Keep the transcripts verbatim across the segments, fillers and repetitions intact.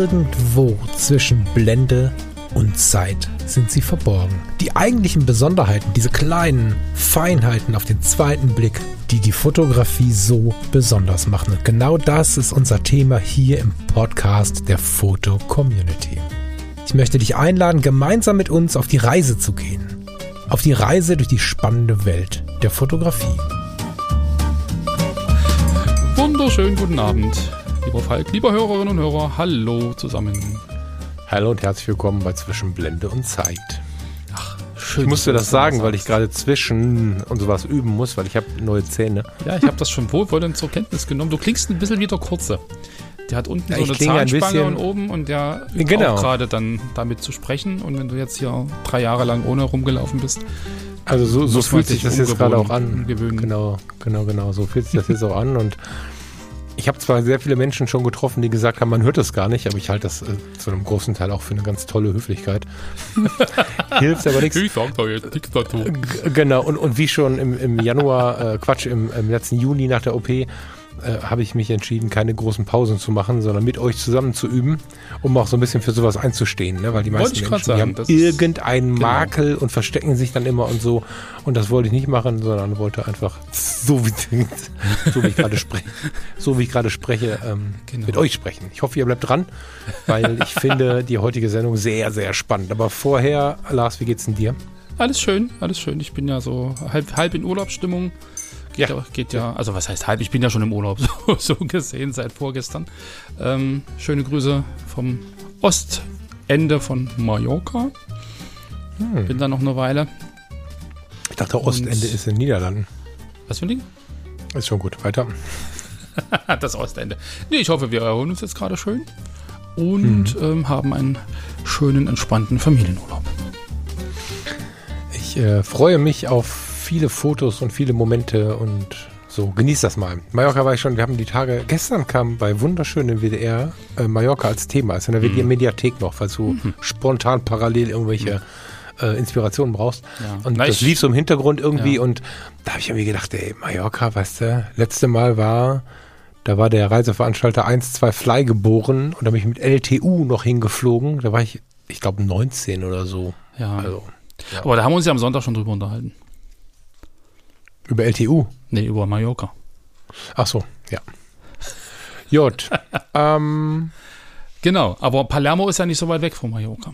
Irgendwo zwischen Blende und Zeit sind sie verborgen. Die eigentlichen Besonderheiten, diese kleinen Feinheiten auf den zweiten Blick, die die Fotografie so besonders machen. Und genau das ist unser Thema hier im Podcast der Foto-Community. Ich möchte dich einladen, gemeinsam mit uns auf die Reise zu gehen. Auf die Reise durch die spannende Welt der Fotografie. Wunderschönen guten Abend, lieber Falk, lieber Hörerinnen und Hörer, hallo zusammen. Hallo und herzlich willkommen bei Zwischen Blende und Zeit. Ach, schön. Ich musste das sagen, weil ich gerade zwischen und sowas üben muss, weil ich habe neue Zähne. Ja, ich habe das schon wohlwollend zur Kenntnis genommen. Du klingst ein bisschen wie der Kurze. Der hat unten Ja, so ich eine klinge ein Zahnspange bisschen- und oben und der übt Genau. auch gerade dann damit zu sprechen. Und wenn du jetzt hier drei Jahre lang ohne rumgelaufen bist, Also so, so muss man fühlt sich sich das jetzt gerade auch an. umgewöhnen. Genau, genau, genau. So fühlt sich das jetzt auch an. Und ich habe zwar sehr viele Menschen schon getroffen, die gesagt haben, man hört das gar nicht, aber ich halte das äh, zu einem großen Teil auch für eine ganz tolle Höflichkeit. Hilft aber nichts. Ich sag da jetzt Diktatur. G- Genau, und, und wie schon im, im Januar, äh, Quatsch, im, im letzten Juni nach der O P, äh, habe ich mich entschieden, keine großen Pausen zu machen, sondern mit euch zusammen zu üben, um auch so ein bisschen für sowas einzustehen, ne? Weil die Wollte meisten ich grad Menschen sagen, die haben das ist- irgendeinen genau. Makel und verstecken sich dann immer und so. Und das wollte ich nicht machen, sondern wollte einfach so wie, so wie ich gerade spreche, so wie ich gerade spreche, ähm, Genau. mit euch sprechen. Ich hoffe, ihr bleibt dran, weil ich finde die heutige Sendung sehr, sehr spannend. Aber vorher, Lars, wie geht's denn dir? Alles schön, alles schön. Ich bin ja so halb, halb in Urlaubsstimmung. Geht Ja. ja. Geht ja, also was heißt halb? Ich bin ja schon im Urlaub, so, so gesehen, seit vorgestern. Ähm, schöne Grüße vom Ostende von Mallorca. Hm. Bin da noch eine Weile. Ich dachte, Ostende ist in den Niederlanden. Was für ein Ding? Ist schon gut. Weiter. Das Ostende. Nee, ich hoffe, wir erholen uns jetzt gerade schön und Mhm. ähm, haben einen schönen, entspannten Familienurlaub. Ich äh, freue mich auf viele Fotos und viele Momente und so. Genieß das mal. Mallorca war ich schon, wir haben die Tage, gestern kam bei wunderschönem W D R äh, Mallorca als Thema. Ist in der Mhm. Mediathek noch, falls du Mhm. spontan parallel irgendwelche äh, Inspirationen brauchst. Ja. Und Na, das ich- lief so im Hintergrund irgendwie Ja. und da habe ich irgendwie gedacht, ey, Mallorca, weißt du, letzte Mal war, da war der Reiseveranstalter eins zwei Fly geboren und da bin ich mit L T U noch hingeflogen. Da war ich, ich glaube, neunzehn oder so. Ja. Also, ja. Aber da haben wir uns ja am Sonntag schon drüber unterhalten. Über L T U. Nee, über Mallorca. Ach so, ja. Jut. ähm, Genau, aber Palermo ist ja nicht so weit weg von Mallorca.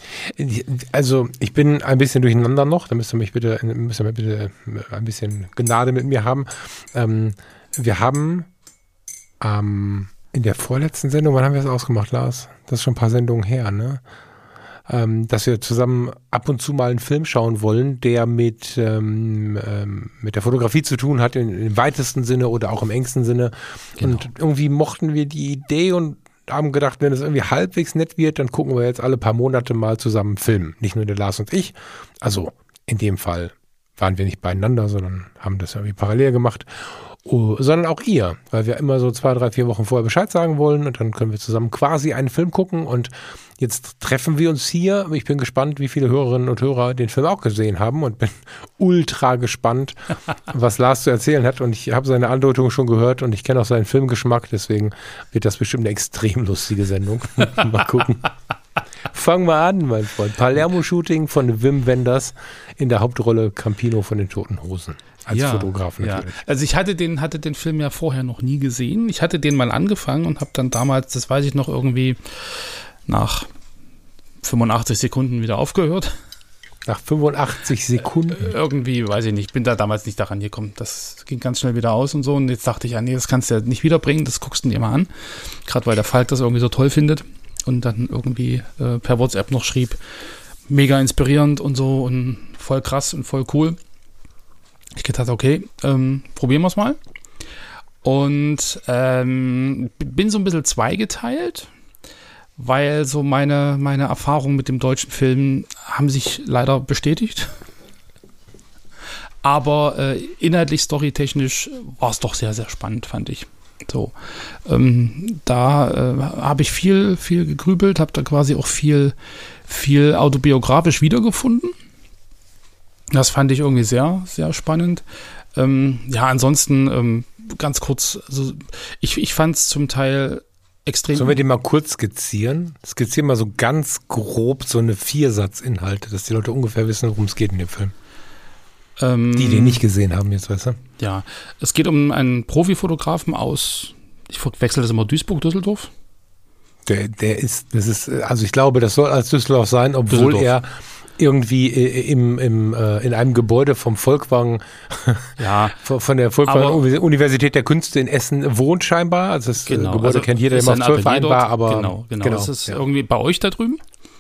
also ich bin ein bisschen durcheinander noch. Da müsst ihr mich bitte, müsst ihr bitte ein bisschen Gnade mit mir haben. Ähm, wir haben ähm, in der vorletzten Sendung, wann haben wir das ausgemacht, Lars? Das ist schon ein paar Sendungen her, ne? Ähm, dass wir zusammen ab und zu mal einen Film schauen wollen, der mit, ähm, ähm, mit der Fotografie zu tun hat, in, im weitesten Sinne oder auch im engsten Sinne. Genau. Und irgendwie mochten wir die Idee und haben gedacht, wenn es irgendwie halbwegs nett wird, dann gucken wir jetzt alle paar Monate mal zusammen einen Film. Nicht nur der Lars und ich. Also in dem Fall waren wir nicht beieinander, sondern haben das irgendwie parallel gemacht. Oh, sondern auch ihr, weil wir immer so zwei, drei, vier Wochen vorher Bescheid sagen wollen und dann können wir zusammen quasi einen Film gucken und jetzt treffen wir uns hier. Ich bin gespannt, wie viele Hörerinnen und Hörer den Film auch gesehen haben und bin ultra gespannt, was Lars zu erzählen hat und ich habe seine Andeutung schon gehört und ich kenne auch seinen Filmgeschmack, deswegen wird das bestimmt eine extrem lustige Sendung. Mal gucken. Fangen wir an, mein Freund. Palermo-Shooting von Wim Wenders, in der Hauptrolle Campino von den Toten Hosen. Als ja, Fotograf ja. natürlich. Also ich hatte den, hatte den Film ja vorher noch nie gesehen. Ich hatte den mal angefangen und habe dann damals, das weiß ich noch, irgendwie nach fünfundachtzig Sekunden wieder aufgehört. Nach fünfundachtzig Sekunden. Irgendwie, weiß ich nicht, bin da damals nicht daran gekommen. Das ging ganz schnell wieder aus und so. Und jetzt dachte ich, ja, nee, das kannst du ja nicht wiederbringen, das guckst du dir mal an. Gerade weil der Falk das irgendwie so toll findet und dann irgendwie äh, per WhatsApp noch schrieb, mega inspirierend und so und voll krass und voll cool. Ich gedacht, okay, ähm, probieren wir es mal. Und ähm, bin so ein bisschen zweigeteilt, weil so meine, meine Erfahrungen mit dem deutschen Film haben sich leider bestätigt. Aber äh, inhaltlich, storytechnisch war es doch sehr, sehr spannend, fand ich. So, ähm, da äh, habe ich viel, viel gegrübelt, habe da quasi auch viel, viel autobiografisch wiedergefunden. Das fand ich irgendwie sehr, sehr spannend. Ähm, ja, ansonsten ähm, ganz kurz, also ich, ich fand es zum Teil extrem. Sollen wir den mal kurz skizzieren? Skizzieren mal so ganz grob so eine Viersatzinhalte, dass die Leute ungefähr wissen, worum es geht in dem Film. Ähm, die, die nicht gesehen haben jetzt, weißt du? Ja, es geht um einen Profifotografen aus, ich wechsle das immer, Duisburg, Düsseldorf. Der, der ist, das ist, also ich glaube, das soll als Düsseldorf sein, obwohl Düsseldorf. er irgendwie im, im, äh, in einem Gebäude vom Volkwang, ja, von der Volkwang-Universität der Künste in Essen wohnt scheinbar. Also das genau, Gebäude also kennt jeder, der mal auf zwölf ein war, aber genau, genau, genau das ist ja. irgendwie bei euch da drüben.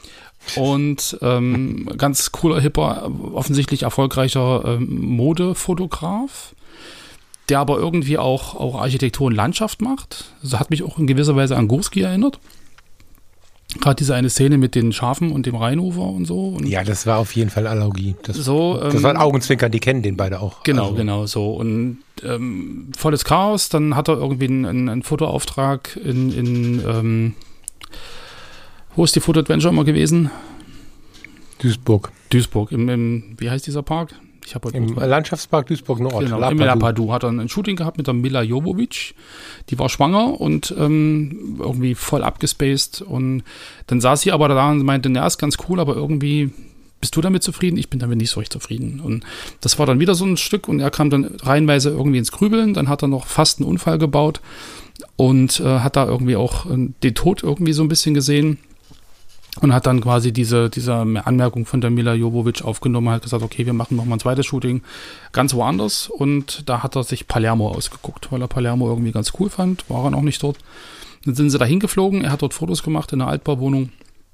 Und ähm, ganz cooler, hipper, offensichtlich erfolgreicher ähm, Modefotograf, der aber irgendwie auch, auch Architektur und Landschaft macht. Also hat mich auch in gewisser Weise an Gurski erinnert. Gerade diese eine Szene mit den Schafen und dem Rheinufer und so. Und ja, das war auf jeden Fall Analogie. Das, so, ähm, das war ein Augenzwinkern, die kennen den beide auch. Genau, also. genau so. Und ähm, volles Chaos, dann hat er irgendwie einen, einen, einen Fotoauftrag in, in ähm, wo ist die Foto-Adventure immer gewesen? Duisburg. Duisburg, im, im wie heißt dieser Park? Ich habe Im Landschaftspark Duisburg-Nord. Genau, im Lapadu hat er ein Shooting gehabt mit der Mila Jovovich. Die war schwanger und ähm, irgendwie voll abgespaced. Und dann saß sie aber da und meinte, na, ist ganz cool, aber irgendwie bist du damit zufrieden? Ich bin damit nicht so recht zufrieden. Und das war dann wieder so ein Stück und er kam dann reihenweise irgendwie ins Grübeln. Dann hat er noch fast einen Unfall gebaut und äh, hat da irgendwie auch äh, den Tod irgendwie so ein bisschen gesehen. Und hat dann quasi diese, diese Anmerkung von der Mila Jovovich aufgenommen, hat gesagt, okay, wir machen nochmal ein zweites Shooting ganz woanders. Und da hat er sich Palermo ausgeguckt, weil er Palermo irgendwie ganz cool fand, war er noch nicht dort. Dann sind sie da hingeflogen, er hat dort Fotos gemacht in einer Altbauwohnung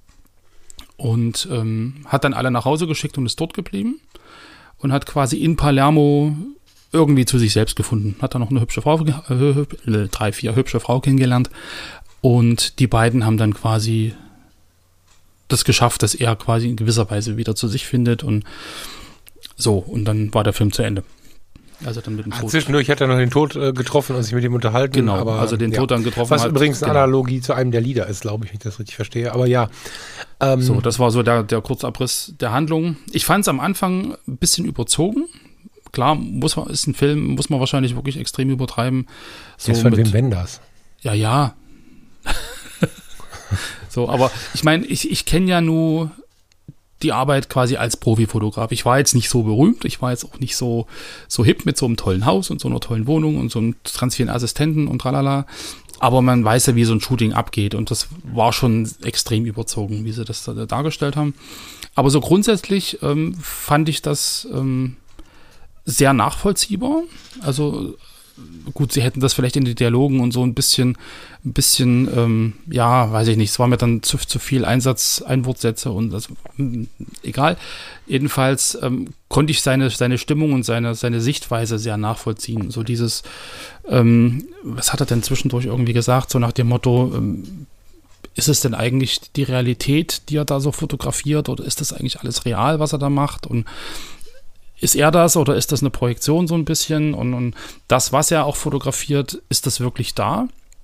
und ähm, hat dann alle nach Hause geschickt und ist dort geblieben und hat quasi in Palermo irgendwie zu sich selbst gefunden. Hat dann noch eine hübsche Frau, äh, drei, vier hübsche Frau kennengelernt und die beiden haben dann quasi das geschafft, dass er quasi in gewisser Weise wieder zu sich findet und so, und dann war der Film zu Ende. Also dann mit dem Ach, Tod. Zwischendurch hat er noch den Tod äh, getroffen und sich mit ihm unterhalten. Genau, aber, also den ja. Tod dann getroffen Was hat. übrigens eine genau. Analogie zu einem der Lieder ist, glaube ich, wenn ich das richtig verstehe. Aber ja. Ähm, So, das war so der, der Kurzabriss der Handlung. Ich fand es am Anfang ein bisschen überzogen. Klar, muss man, ist ein Film, muss man wahrscheinlich wirklich extrem übertreiben. So jetzt von mit, wem wenn das? Ja, ja. So, aber ich meine, ich, ich kenne ja nur die Arbeit quasi als Profifotograf. Ich war jetzt nicht so berühmt, ich war jetzt auch nicht so, so hip mit so einem tollen Haus und so einer tollen Wohnung und so einem ganz vielen Assistenten und tralala. Aber man weiß ja, wie so ein Shooting abgeht und das war schon extrem überzogen, wie sie das da dargestellt haben. Aber so grundsätzlich ähm, fand ich das ähm, sehr nachvollziehbar. Also gut, sie hätten das vielleicht in den Dialogen und so ein bisschen, ein bisschen, ähm, ja, weiß ich nicht, es war mir dann zu, zu viel Einsatz, Einwortsätze und das, mh, egal. Jedenfalls ähm, konnte ich seine, seine Stimmung und seine, seine Sichtweise sehr nachvollziehen. So dieses, ähm, was hat er denn zwischendurch irgendwie gesagt, so nach dem Motto, ähm, ist es denn eigentlich die Realität, die er da so fotografiert, oder ist das eigentlich alles real, was er da macht? Und ist er das oder ist das eine Projektion so ein bisschen? Und, und das, was er auch fotografiert, ist das wirklich da?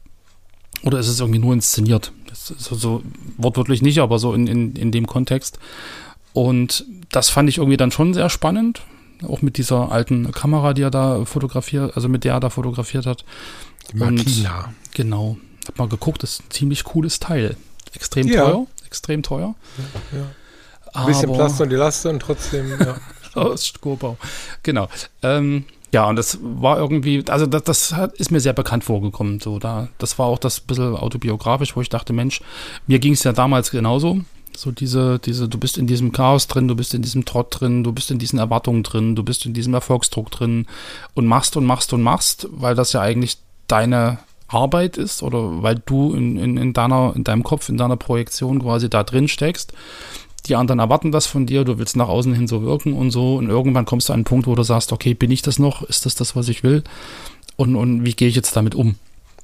Oder ist es irgendwie nur inszeniert? Das ist so, so wortwörtlich nicht, aber so in, in, in dem Kontext. Und das fand ich irgendwie dann schon sehr spannend. Auch mit dieser alten Kamera, die er da fotografiert, also mit der er da fotografiert hat. Die Makina. Und, genau. Hab mal geguckt, das ist ein ziemlich cooles Teil. Extrem ja. teuer. Extrem teuer. Ja, ja. Ein bisschen Plaste und Elaste und trotzdem, ja. Aus Strohbau. Genau. Ähm, ja, und das war irgendwie, also das, das hat, ist mir sehr bekannt vorgekommen. So, da, das war auch das bisschen autobiografisch, wo ich dachte, Mensch, mir ging es ja damals genauso. So diese, diese, du bist in diesem Chaos drin, du bist in diesem Trott drin, du bist in diesen Erwartungen drin, du bist in diesem Erfolgsdruck drin und machst und machst und machst, weil das ja eigentlich deine Arbeit ist oder weil du in, in, in deiner, in deinem Kopf, in deiner Projektion quasi da drin steckst. Die anderen erwarten das von dir, du willst nach außen hin so wirken und so, und irgendwann kommst du an einen Punkt, wo du sagst, okay, bin ich das noch? Ist das das, was ich will? Und, und wie gehe ich jetzt damit um?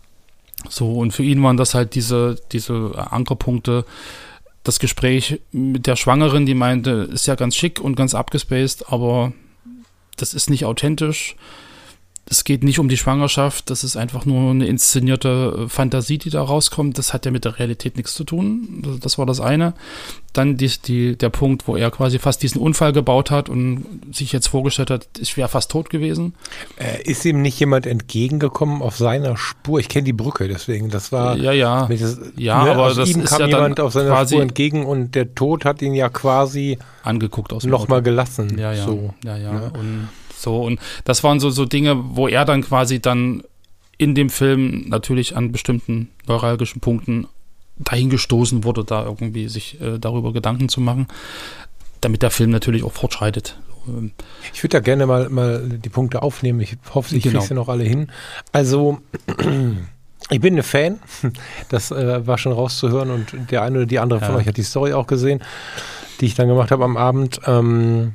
So, und für ihn waren das halt diese, diese Ankerpunkte. Das Gespräch mit der Schwangeren, die meinte, ist ja ganz schick und ganz abgespaced, aber das ist nicht authentisch. Es geht nicht um die Schwangerschaft, das ist einfach nur eine inszenierte Fantasie, die da rauskommt. Das hat ja mit der Realität nichts zu tun. Das war das eine. dann die, die, der Punkt, wo er quasi fast diesen Unfall gebaut hat und sich jetzt vorgestellt hat, ich wäre fast tot gewesen. Äh, ist ihm nicht jemand entgegengekommen auf seiner Spur? Ich kenne die Brücke, deswegen, das war... Ja, ja, das, ja, ne, aber aus das ihm ist kam ja jemand dann auf seiner quasi Spur entgegen und der Tod hat ihn ja quasi angeguckt aus dem nochmal Auto. gelassen. Ja, ja, so, ja, ja. ne? Und so, und das waren so, so Dinge, wo er dann quasi dann in dem Film natürlich an bestimmten neuralgischen Punkten dahin gestoßen wurde, da irgendwie sich äh, darüber Gedanken zu machen, damit der Film natürlich auch fortschreitet. Ich würde da gerne mal, mal die Punkte aufnehmen. Ich hoffe, ich Genau. kriege sie noch alle hin. Also, ich bin ein Fan. Das äh, war schon rauszuhören und der eine oder die andere von Ja. euch hat die Story auch gesehen, die ich dann gemacht habe am Abend. Ähm,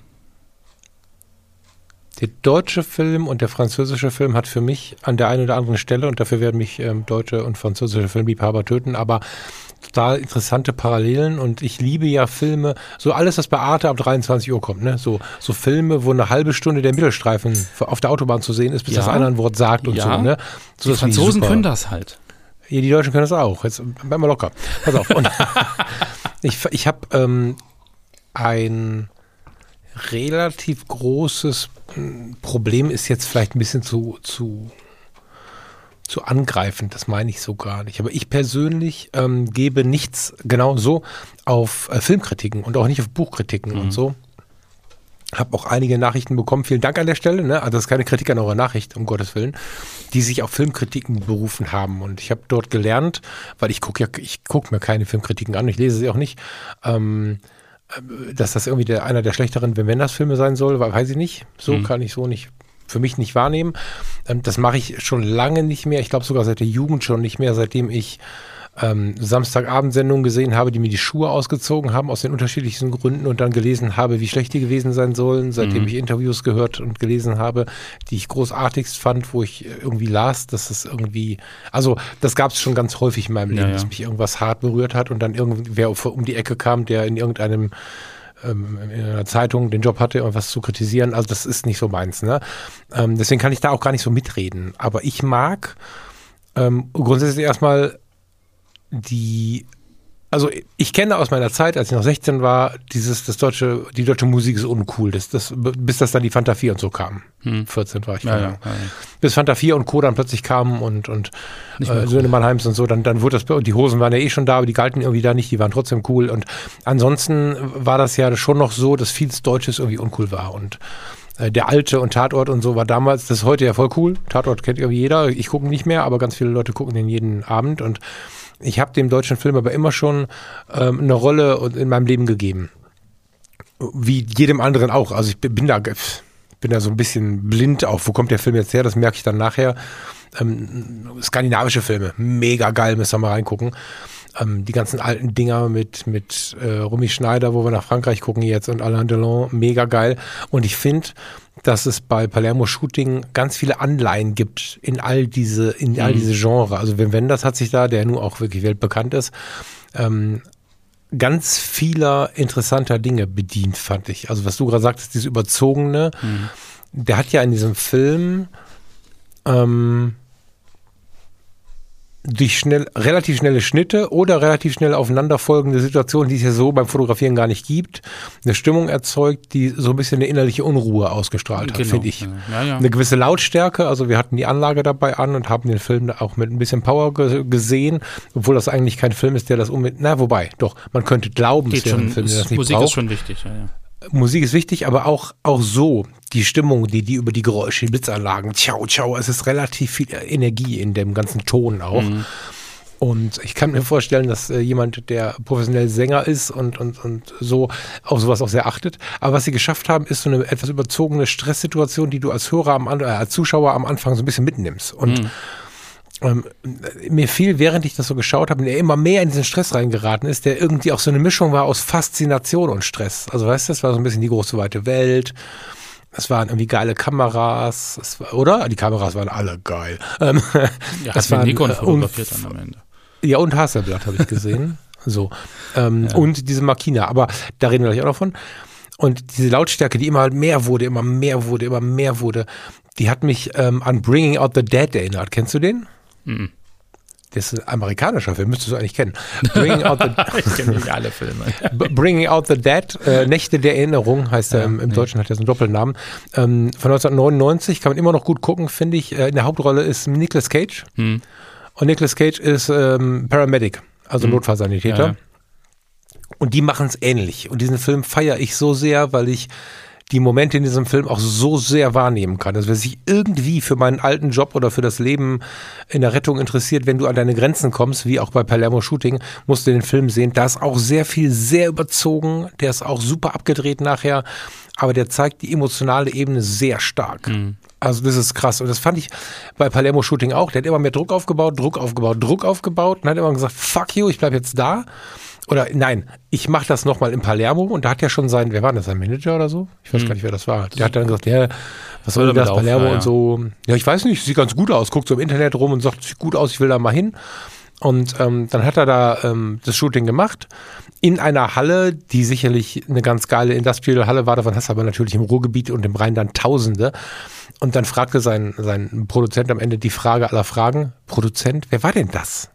der deutsche Film und der französische Film hat für mich an der einen oder anderen Stelle, und dafür werden mich ähm, deutsche und französische Filmliebhaber töten, aber total interessante Parallelen, und ich liebe ja Filme, so alles, was bei Arte ab dreiundzwanzig Uhr kommt, ne? So, so Filme, wo eine halbe Stunde der Mittelstreifen auf der Autobahn zu sehen ist, bis Ja. das einer ein Wort sagt und Ja. so, ne? So, Die das finde ich Franzosen super. können das halt. Ja, die Deutschen können das auch. Jetzt bleib mal locker. Pass auf. Und ich ich habe ähm, ein relativ großes Problem, ist jetzt vielleicht ein bisschen zu, zu, zu angreifend, das meine ich so gar nicht. Aber ich persönlich ähm, gebe nichts genau so auf äh, Filmkritiken und auch nicht auf Buchkritiken Mhm. und so. Habe auch einige Nachrichten bekommen, vielen Dank an der Stelle, ne? Also das ist keine Kritik an eurer Nachricht, um Gottes Willen, die sich auf Filmkritiken berufen haben. Und ich habe dort gelernt, weil ich gucke ja, ich gucke mir keine Filmkritiken an, ich lese sie auch nicht, ähm, dass das irgendwie der, einer der schlechteren Wim-Wenders-Filme sein soll, weiß ich nicht. So Mhm. kann ich so nicht, für mich nicht wahrnehmen. Ähm, das mache ich schon lange nicht mehr. Ich glaube sogar seit der Jugend schon nicht mehr, seitdem ich ähm, Samstagabendsendungen gesehen habe, die mir die Schuhe ausgezogen haben aus den unterschiedlichsten Gründen und dann gelesen habe, wie schlecht die gewesen sein sollen, seitdem Mhm. ich Interviews gehört und gelesen habe, die ich großartigst fand, wo ich irgendwie las, dass es irgendwie, also das gab es schon ganz häufig in meinem Leben, Ja, ja. dass mich irgendwas hart berührt hat und dann irgendwer um die Ecke kam, der in irgendeinem ähm, in einer Zeitung den Job hatte, irgendwas zu kritisieren. Also das ist nicht so meins, ne? Ähm, deswegen kann ich da auch gar nicht so mitreden. Aber ich mag ähm, grundsätzlich erstmal die, also ich kenne aus meiner Zeit, als ich noch sechzehn war, dieses, das deutsche, die deutsche Musik ist uncool, das, das, bis das dann die Fanta vier und so kam. Hm. vierzehn war ich. Ja, keine ja, Ahnung. ja, ja. Bis Fanta vier und Co. dann plötzlich kamen und, und Nicht mehr äh, cool. Söhne Mannheims und so, dann, dann wurde das, und die Hosen waren ja eh schon da, aber die galten irgendwie da nicht, die waren trotzdem cool. Und ansonsten war das ja schon noch so, dass vieles Deutsches irgendwie uncool war. Und äh, der Alte und Tatort und so war damals, das ist heute ja voll cool. Tatort kennt irgendwie jeder, ich gucke nicht mehr, aber ganz viele Leute gucken den jeden Abend. Und ich habe dem deutschen Film aber immer schon ähm, eine Rolle in meinem Leben gegeben. Wie jedem anderen auch. Also ich bin da, bin da so ein bisschen blind auf, wo kommt der Film jetzt her, das merke ich dann nachher. Ähm, skandinavische Filme, mega geil, müsst ihr mal reingucken. Ähm, die ganzen alten Dinger mit, mit äh, Romy Schneider, wo wir nach Frankreich gucken jetzt, und Alain Delon, mega geil. Und ich finde, dass es bei Palermo Shooting ganz viele Anleihen gibt in all diese, in Mhm. all diese Genre. Also Wim Wenders hat sich da, der nun auch wirklich weltbekannt ist, ähm, ganz vieler interessanter Dinge bedient, fand ich. Also was du gerade sagtest, dieses Überzogene, Mhm. der hat ja in diesem Film ähm, durch schnell, relativ schnelle Schnitte oder relativ schnell aufeinanderfolgende Situationen, die es ja so beim Fotografieren gar nicht gibt, eine Stimmung erzeugt, die so ein bisschen eine innerliche Unruhe ausgestrahlt hat, Genau. finde ich. Ja, ja. Eine gewisse Lautstärke, also wir hatten die Anlage dabei an und haben den Film auch mit ein bisschen Power ge gesehen, obwohl das eigentlich kein Film ist, der das unbedingt, na wobei, doch, man könnte glauben, Geht es wäre schon, ein Film, der ist, das nicht Musik braucht. ist schon wichtig. Ja, ja. Musik ist wichtig, aber auch, auch so, die Stimmung, die, die über die Geräusche, die Blitzanlagen, ciao, ciao, es ist relativ viel Energie in dem ganzen Ton auch. Mhm. Und ich kann mir vorstellen, dass äh, jemand, der professionell Sänger ist und, und, und so, auf sowas auch sehr achtet. Aber was sie geschafft haben, ist so eine etwas überzogene Stresssituation, die du als Hörer, am, äh, als Zuschauer am Anfang so ein bisschen mitnimmst. Und Mhm. ähm, mir fiel, während ich das so geschaut habe, der immer mehr in diesen Stress reingeraten ist, der irgendwie auch so eine Mischung war aus Faszination und Stress. Also weißt du, das war so ein bisschen die große weite Welt. Es waren irgendwie geile Kameras, es war, oder? Die Kameras waren alle geil. Ähm, Ja, das hast mit waren, Nikon äh, fotografiert unf- dann am Ende. Ja, und Hasselblatt habe ich gesehen. So. Ähm, Ja. Und diese Makina. Aber da reden wir gleich auch noch von. Und diese Lautstärke, die immer mehr wurde, immer mehr wurde, immer mehr wurde, die hat mich ähm, an Bringing Out the Dead erinnert. Kennst du den? Mhm. Das ist ein amerikanischer Film, müsstest du eigentlich kennen. Bringing Out the, ich kenne nicht alle Filme. Bringing Out the Dead, äh, Nächte der Erinnerung, heißt er, ja, im, im nee. Deutschen hat er so einen Doppelnamen. Ähm, von neunzehnhundertneunundneunzig, kann man immer noch gut gucken, finde ich. Äh, in der Hauptrolle ist Nicolas Cage. Hm. Und Nicolas Cage ist ähm, Paramedic, also hm. Notfallsanitäter. Ja, ja. Und die machen es ähnlich. Und diesen Film feiere ich so sehr, weil ich die Momente in diesem Film auch so sehr wahrnehmen kann. Also wer sich irgendwie für meinen alten Job oder für das Leben in der Rettung interessiert, wenn du an deine Grenzen kommst, wie auch bei Palermo Shooting, musst du den Film sehen. Da ist auch sehr viel, sehr überzogen. Der ist auch super abgedreht nachher. Aber der zeigt die emotionale Ebene sehr stark. Mhm. Also das ist krass. Und das fand ich bei Palermo Shooting auch. Der hat immer mehr Druck aufgebaut, Druck aufgebaut, Druck aufgebaut. Und hat immer gesagt, fuck you, ich bleib jetzt da. Oder nein, ich mache das nochmal in Palermo und da hat ja schon sein, wer war das, sein Manager oder so? Ich weiß hm. gar nicht, wer das war. Der hat dann gesagt, ja, was soll denn das, Palermo ja, ja. und so. Ja, ich weiß nicht, sieht ganz gut aus, guckt so im Internet rum und sagt, sieht gut aus, ich will da mal hin. Und ähm, dann hat er da ähm, das Shooting gemacht in einer Halle, die sicherlich eine ganz geile Industrial-Halle war. Davon hast du aber natürlich im Ruhrgebiet und im Rheinland Tausende. Und dann fragte sein, sein Produzent am Ende die Frage aller Fragen. Produzent, wer war denn das?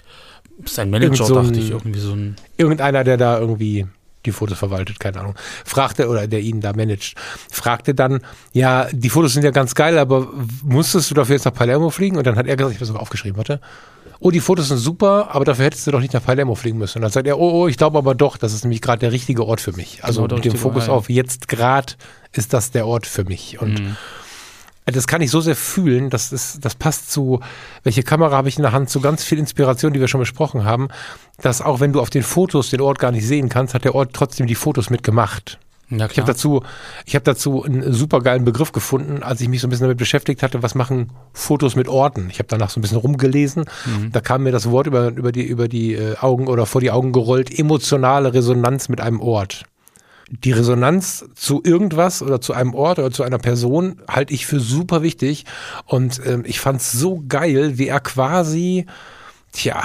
Sein Manager, so dachte ich, irgendwie so ein... Irgendeiner, der da irgendwie die Fotos verwaltet, keine Ahnung. Fragte, oder der ihn da managt, fragte dann, ja, die Fotos sind ja ganz geil, aber musstest du dafür jetzt nach Palermo fliegen? Und dann hat er gesagt, ich habe das sogar aufgeschrieben, warte. Oh, die Fotos sind super, aber dafür hättest du doch nicht nach Palermo fliegen müssen. Und dann sagt er, oh, oh, ich glaube aber doch, das ist nämlich gerade der richtige Ort für mich. Also genau, mit dem Fokus auf jetzt gerade ist das der Ort für mich. Und mhm. das kann ich so sehr fühlen, das, ist, das passt zu, welche Kamera habe ich in der Hand, zu ganz viel Inspiration, die wir schon besprochen haben, dass auch wenn du auf den Fotos den Ort gar nicht sehen kannst, hat der Ort trotzdem die Fotos mitgemacht. Ja, ich habe dazu, ich habe dazu einen super geilen Begriff gefunden, als ich mich so ein bisschen damit beschäftigt hatte, was machen Fotos mit Orten. Ich habe danach so ein bisschen rumgelesen, mhm. da kam mir das Wort über, über die, über die Augen oder vor die Augen gerollt, emotionale Resonanz mit einem Ort. Die Resonanz zu irgendwas oder zu einem Ort oder zu einer Person halte ich für super wichtig und ähm, ich fand es so geil, wie er quasi, tja,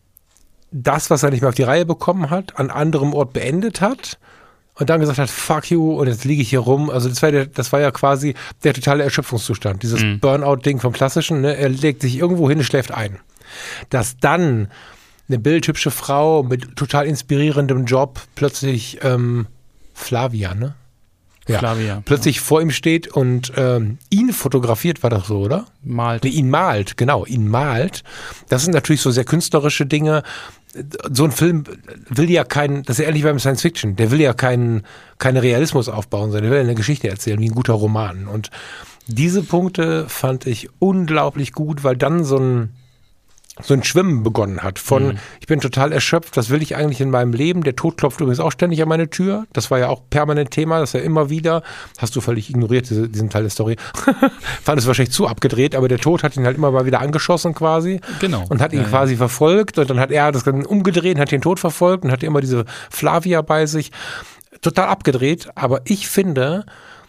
das, was er nicht mehr auf die Reihe bekommen hat, an anderem Ort beendet hat und dann gesagt hat, fuck you, und jetzt liege ich hier rum. Also das war, der, das war ja quasi der totale Erschöpfungszustand, dieses mhm. Burnout-Ding vom Klassischen, ne? Er legt sich irgendwo hin, schläft ein. Dass dann eine bildhübsche Frau mit total inspirierendem Job plötzlich ähm, Flavia, ne? Ja. Flavia. Plötzlich ja. vor ihm steht und ähm, ihn fotografiert, war das so, oder? Malt. Nee, ihn malt, genau, ihn malt. Das sind natürlich so sehr künstlerische Dinge. So ein Film will ja keinen, das ist ja ähnlich beim Science Fiction, der will ja keinen keinen Realismus aufbauen, sondern der will eine Geschichte erzählen, wie ein guter Roman. Und diese Punkte fand ich unglaublich gut, weil dann so ein so ein Schwimmen begonnen hat von, mhm. ich bin total erschöpft, was will ich eigentlich in meinem Leben? Der Tod klopft übrigens auch ständig an meine Tür. Das war ja auch permanent Thema, das ist ja immer wieder, hast du völlig ignoriert, diese, diesen Teil der Story. Fand es wahrscheinlich zu abgedreht, aber der Tod hat ihn halt immer mal wieder angeschossen quasi. Genau. Und hat ihn ja, quasi ja. verfolgt und dann hat er das dann umgedreht, hat den Tod verfolgt und hatte immer diese Flavia bei sich. Total abgedreht, aber ich finde,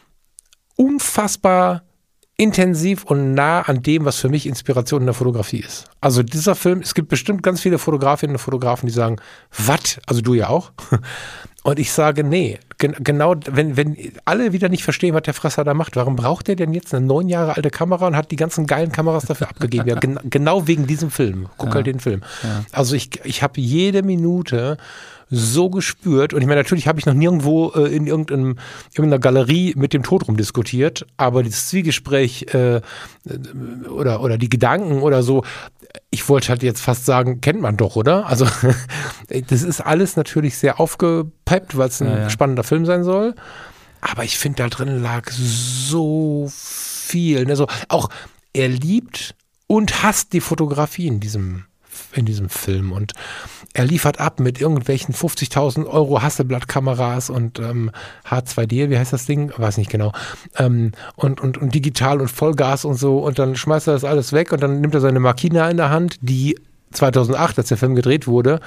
unfassbar intensiv und nah an dem, was für mich Inspiration in der Fotografie ist. Also dieser Film, es gibt bestimmt ganz viele Fotografinnen und Fotografen, die sagen, was? Also du ja auch. Und ich sage, nee, gen- genau, wenn, wenn alle wieder nicht verstehen, was der Fresser da macht, warum braucht der denn jetzt eine neun Jahre alte Kamera und hat die ganzen geilen Kameras dafür abgegeben? Ja, gen- genau wegen diesem Film. Guck ja. halt den Film. Ja. Also ich, ich habe jede Minute so gespürt und ich meine, natürlich habe ich noch nirgendwo äh, in irgendeinem, irgendeiner Galerie mit dem Tod rumdiskutiert, aber das Zwiegespräch äh, oder, oder die Gedanken oder so, ich wollte halt jetzt fast sagen, kennt man doch, oder? Also das ist alles natürlich sehr aufgepeppt, weil es ein ja, ja. spannender Film sein soll, aber ich finde, da drin lag so viel, also auch er liebt und hasst die Fotografie in diesem in diesem Film und er liefert ab mit irgendwelchen fünfzigtausend Euro Hasselblad-Kameras und ähm, H zwei D, wie heißt das Ding? Weiß nicht genau. Ähm, und, und, und digital und Vollgas und so und dann schmeißt er das alles weg und dann nimmt er seine Makina in der Hand, die zweitausendacht, als der Film gedreht wurde,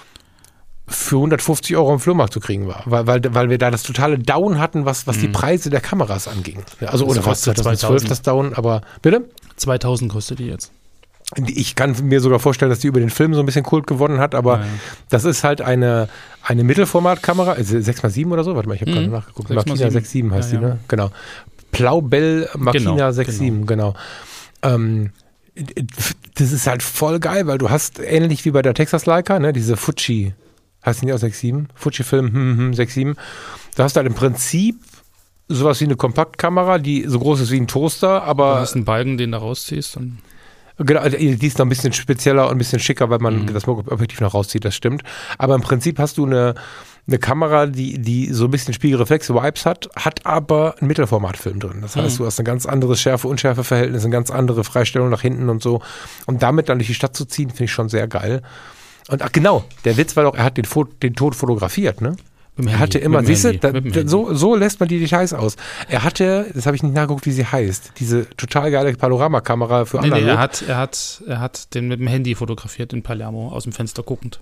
für hundertfünfzig Euro am Flohmarkt zu kriegen war, weil, weil, weil wir da das totale Down hatten, was, was mhm. die Preise der Kameras anging. Also oder was zweitausendzwölf das Down, aber bitte? zweitausend kostet die jetzt. Ich kann mir sogar vorstellen, dass die über den Film so ein bisschen Kult gewonnen hat, aber Nein. das ist halt eine, eine Mittelformatkamera, also sechs mal sieben oder so, warte mal, ich habe mhm. gerade nachgeguckt. Makina sechs sieben heißt ja, die, ne? Ja. Genau. Plaubell Makina genau, sechs sieben, genau. genau. Ähm, das ist halt voll geil, weil du hast ähnlich wie bei der Texas Leica, ne, diese Fuji, heißt die nicht auch sechs sieben? Fuji-Film, hm, hm, sechs sieben. Da hast du halt im Prinzip sowas wie eine Kompaktkamera, die so groß ist wie ein Toaster, aber... Du hast einen Balken, den du rausziehst. Dann Genau, die ist noch ein bisschen spezieller und ein bisschen schicker, weil man Mhm. das Objektiv noch rauszieht, das stimmt. Aber im Prinzip hast du eine, eine Kamera, die, die so ein bisschen Spiegelreflex-Vibes hat, hat aber einen Mittelformatfilm drin. Das heißt, Mhm. du hast ein ganz anderes Schärfe-Unschärfe-Verhältnis, eine ganz andere Freistellung nach hinten und so. Und damit dann durch die Stadt zu ziehen, finde ich schon sehr geil. Und ach genau, der Witz war doch, er hat den, Fo- den Tod fotografiert, ne? mit dem Er hatte Handy, immer, mit dem siehst du, Handy, da, mit dem da, Handy. so, so lässt man die Details aus. Er hatte, das habe ich nicht nachgeguckt, wie sie heißt, diese total geile Panoramakamera für Nee, analog. nee, er hat, er hat, er hat den mit dem Handy fotografiert in Palermo, aus dem Fenster guckend.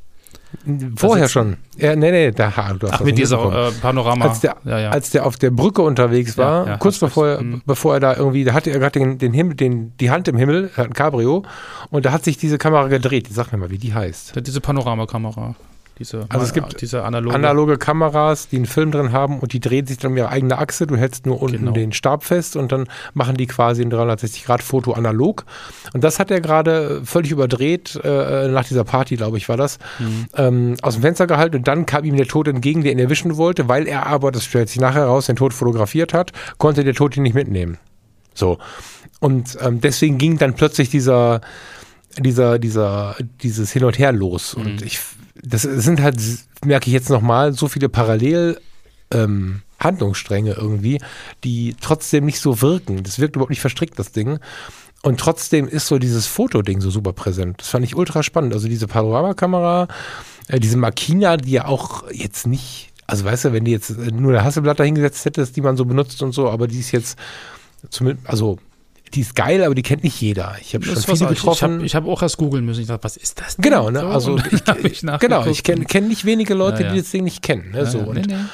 Vorher sitzt- schon. Ja, nee, nee, da, ha, du hast Ach, das mit nicht dieser mitbekommen. äh, Panorama. als der, ja, ja. als der auf der Brücke unterwegs war, Ja, ja, kurz hast recht. bevor er, Mhm. bevor er da irgendwie, da hatte er gerade den, den Himmel, den, die Hand im Himmel, er hat ein Cabrio, und da hat sich diese Kamera gedreht. Sag mir mal, wie die heißt. Der hat diese Panoramakamera. Diese, Also es gibt diese analoge. Analoge Kameras, die einen Film drin haben und die drehen sich dann um ihre eigene Achse. Du hältst nur unten Genau. den Stab fest und dann machen die quasi ein dreihundertsechzig Grad Foto analog. Und das hat er gerade völlig überdreht, äh, nach dieser Party, glaube ich, war das, Mhm. ähm, aus dem Fenster gehalten, und dann kam ihm der Tod entgegen, der ihn erwischen wollte, weil er aber, das stellt sich nachher raus, den Tod fotografiert hat, konnte der Tod ihn nicht mitnehmen. So. Und ähm, deswegen ging dann plötzlich dieser, dieser, dieser, dieses Hin und Her los. Mhm. Und ich, das sind halt, merke ich jetzt nochmal, so viele Parallel ähm, Handlungsstränge irgendwie, die trotzdem nicht so wirken. Das wirkt überhaupt nicht verstrickt, das Ding. Und trotzdem ist so dieses Fotoding so super präsent. Das fand ich ultra spannend. Also diese Panoramakamera, äh, diese Makina, die ja auch jetzt nicht, also weißt du, wenn die jetzt nur eine Hasselblatt dahingesetzt hättest, die man so benutzt und so, aber die ist jetzt zumindest, also die ist geil, aber die kennt nicht jeder. Ich habe schon Das viele was, ich getroffen. ich habe hab auch erst googeln müssen. Ich dachte, was ist das denn? Genau, ne? So, Also und ich, dann hab ich genau, nachgeguckt ich kenne kenn nicht wenige Leute, Ja, ja. die das Ding nicht kennen. Ne? Ja, so. ja, Und, nee, nee.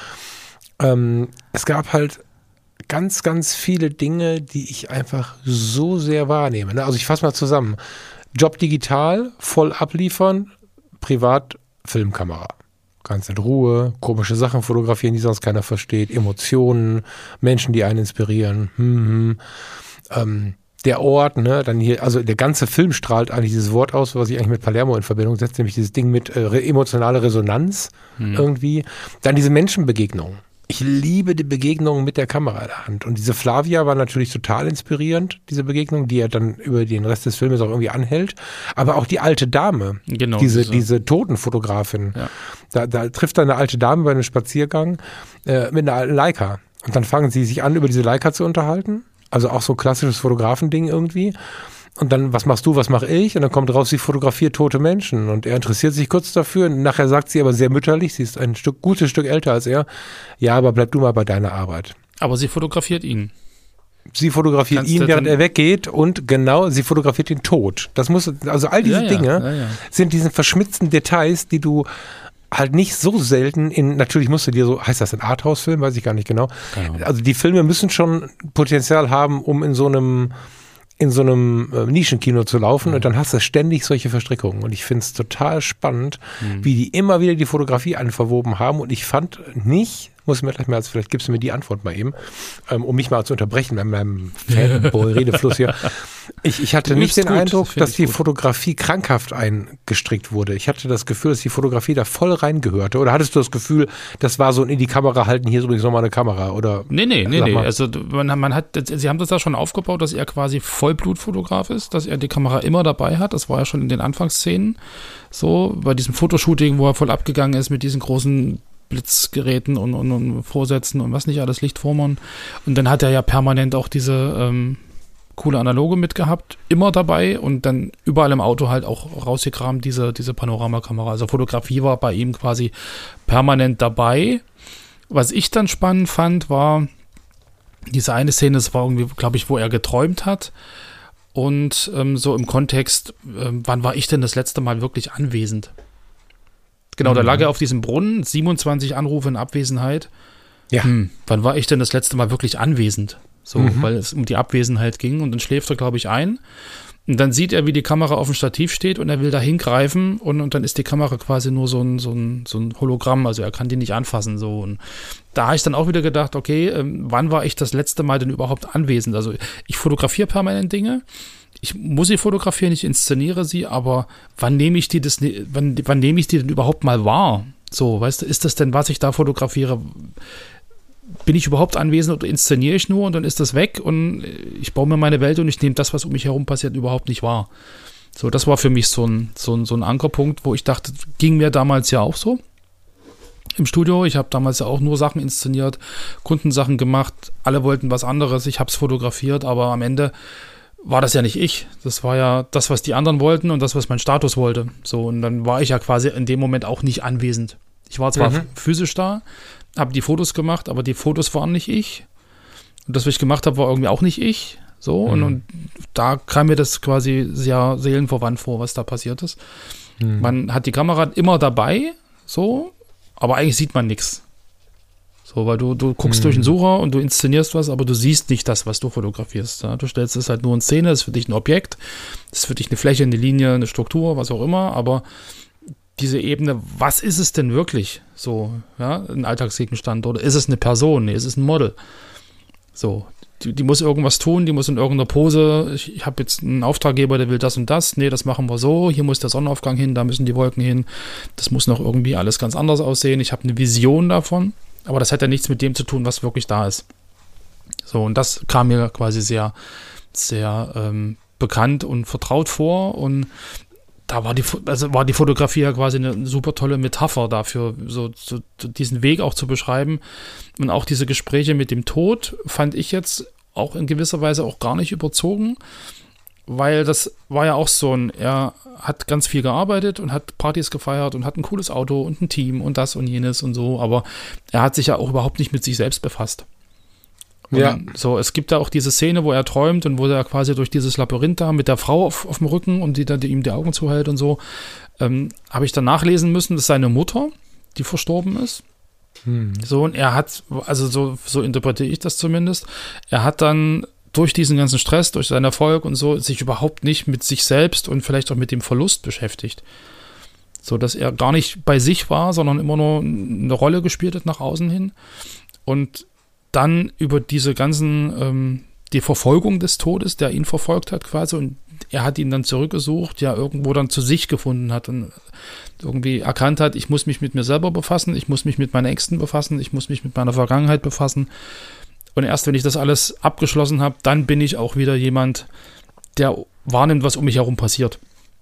Ähm, es gab halt ganz, ganz viele Dinge, die ich einfach so sehr wahrnehme. Ne? Also ich fasse mal zusammen. Job digital, voll abliefern, privat Filmkamera. Ganz in Ruhe, komische Sachen fotografieren, die sonst keiner versteht, Emotionen, Menschen, die einen inspirieren. Hm, hm. Ähm, der Ort, ne, dann hier, also der ganze Film strahlt eigentlich dieses Wort aus, was ich eigentlich mit Palermo in Verbindung setze, nämlich dieses Ding mit äh, re- emotionale Resonanz Hm. irgendwie. Dann diese Menschenbegegnung. Ich liebe die Begegnungen mit der Kamera in der Hand. Und diese Flavia war natürlich total inspirierend, diese Begegnung, die er dann über den Rest des Filmes auch irgendwie anhält. Aber auch die alte Dame, Genau, diese, diese- diese Totenfotografin. Ja. Da, da trifft er eine alte Dame bei einem Spaziergang äh, mit einer alten Leica. Und dann fangen sie sich an, über diese Leica zu unterhalten. Also auch so klassisches Fotografending irgendwie. Und dann, was machst du, was mache ich? Und dann kommt raus, sie fotografiert tote Menschen. Und er interessiert sich kurz dafür. Und nachher sagt sie aber sehr mütterlich, sie ist ein Stück, gutes Stück älter als er. Ja, aber bleib du mal bei deiner Arbeit. Aber sie fotografiert ihn. Sie fotografiert Kannst ihn, du während dann- er weggeht, und genau, sie fotografiert den Tod. Das muss, also all diese Ja, ja, Dinge ja, ja. sind diese verschmitzten Details, die du halt nicht so selten in, natürlich musst du dir so, heißt das ein Arthouse-Film? Weiß ich gar nicht genau. Genau. Also die Filme müssen schon Potenzial haben, um in so einem in so einem äh, Nischenkino zu laufen, Mhm. und dann hast du ständig solche Verstrickungen. Und ich finde es total spannend, Mhm. wie die immer wieder die Fotografie anverwoben haben. Und ich fand nicht, muss mir gleich mal, also vielleicht gibst du mir die Antwort mal eben, ähm, um mich mal zu unterbrechen bei meinem Fanboy-Redefluss hier. Ich, ich hatte Du nicht übst den gut, Eindruck, find dass ich die gut. Fotografie krankhaft eingestrickt wurde. Ich hatte das Gefühl, dass die Fotografie da voll reingehörte. Oder hattest du das Gefühl, das war so ein in die Kamera halten, hier ist übrigens nochmal eine Kamera? Oder Nee, nee, nee, Sag nee. mal. Also man, man hat, sie haben das ja schon aufgebaut, dass er quasi Vollblutfotograf ist, dass er die Kamera immer dabei hat. Das war ja schon in den Anfangsszenen so, bei diesem Fotoshooting, wo er voll abgegangen ist mit diesen großen Blitzgeräten und, und, und Vorsätzen und was nicht alles, Lichtformern. Und dann hat er ja permanent auch diese ähm, coole Analoge mitgehabt, immer dabei, und dann überall im Auto halt auch rausgekramt diese, diese Panoramakamera. Also Fotografie war bei ihm quasi permanent dabei. Was ich dann spannend fand, war diese eine Szene, das war irgendwie, glaube ich, wo er geträumt hat. Und ähm, so im Kontext, ähm, wann war ich denn das letzte Mal wirklich anwesend? Genau, da lag er auf diesem Brunnen, siebenundzwanzig Anrufe in Abwesenheit. Ja. Hm, wann war ich denn das letzte Mal wirklich anwesend? So, Mhm. weil es um die Abwesenheit ging, und dann schläft er, glaube ich, ein. Und dann sieht er, wie die Kamera auf dem Stativ steht, und er will da hingreifen, und, und dann ist die Kamera quasi nur so ein, so, ein, so ein Hologramm, also er kann die nicht anfassen. So. Und da habe ich dann auch wieder gedacht, okay, ähm, wann war ich das letzte Mal denn überhaupt anwesend? Also ich fotografiere permanent Dinge. ich muss sie fotografieren, ich inszeniere sie, aber wann nehme ich die das, wann, wann nehme ich die denn überhaupt mal wahr? So, weißt du, ist das denn, was ich da fotografiere? Bin ich überhaupt anwesend oder inszeniere ich nur und dann ist das weg und ich baue mir meine Welt und ich nehme das, was um mich herum passiert, überhaupt nicht wahr. So, das war für mich so ein, so ein, so ein Ankerpunkt, wo ich dachte, ging mir damals ja auch so im Studio. Ich habe damals ja auch nur Sachen inszeniert, Kundensachen gemacht, alle wollten was anderes, ich habe es fotografiert, aber am Ende war das ja nicht ich. Das war ja das, was die anderen wollten und das, was mein Status wollte. So, und dann war ich ja quasi in dem Moment auch nicht anwesend. Ich war zwar mhm. physisch da, habe die Fotos gemacht, aber die Fotos waren nicht ich. Und das, was ich gemacht habe, war irgendwie auch nicht ich. So, mhm. und, und da kam mir das quasi sehr seelenverwandt vor, was da passiert ist. Mhm. Man hat die Kamera immer dabei, so, aber eigentlich sieht man nichts. So, weil du, du guckst mhm. durch den Sucher und du inszenierst was, aber du siehst nicht das, was du fotografierst. Ja? Du stellst es halt nur in Szene, das ist für dich ein Objekt, das ist für dich eine Fläche, eine Linie, eine Struktur, was auch immer, aber diese Ebene, was ist es denn wirklich? So, ja, ein Alltagsgegenstand oder ist es eine Person? Nee, ist es ein Model? So, die, die muss irgendwas tun, die muss in irgendeiner Pose, ich, ich habe jetzt einen Auftraggeber, der will das und das, nee, das machen wir so, hier muss der Sonnenaufgang hin, da müssen die Wolken hin, das muss noch irgendwie alles ganz anders aussehen, ich habe eine Vision davon, aber das hat ja nichts mit dem zu tun, was wirklich da ist. So, und das kam mir quasi sehr, sehr ähm, bekannt und vertraut vor und da war die, also war die Fotografie ja quasi eine super tolle Metapher dafür, so, so diesen Weg auch zu beschreiben. Und auch diese Gespräche mit dem Tod fand ich jetzt auch in gewisser Weise auch gar nicht überzogen, weil das war ja auch so ein, er hat ganz viel gearbeitet und hat Partys gefeiert und hat ein cooles Auto und ein Team und das und jenes und so, aber er hat sich ja auch überhaupt nicht mit sich selbst befasst. Und ja. So, es gibt da auch diese Szene, wo er träumt und wo er quasi durch dieses Labyrinth da mit der Frau auf, auf dem Rücken und die dann die ihm die Augen zuhält und so, ähm, habe ich dann nachlesen müssen, das ist seine Mutter, die verstorben ist. Hm. So, und er hat, also so, so interpretiere ich das zumindest, er hat dann durch diesen ganzen Stress, durch seinen Erfolg und so, sich überhaupt nicht mit sich selbst und vielleicht auch mit dem Verlust beschäftigt. So, dass er gar nicht bei sich war, sondern immer nur eine Rolle gespielt hat nach außen hin. Und dann über diese ganzen, ähm, die Verfolgung des Todes, der ihn verfolgt hat quasi und er hat ihn dann zurückgesucht, ja irgendwo dann zu sich gefunden hat und irgendwie erkannt hat, ich muss mich mit mir selber befassen, ich muss mich mit meinen Ängsten befassen, ich muss mich mit meiner Vergangenheit befassen und erst wenn ich das alles abgeschlossen habe, dann bin ich auch wieder jemand, der wahrnimmt, was um mich herum passiert.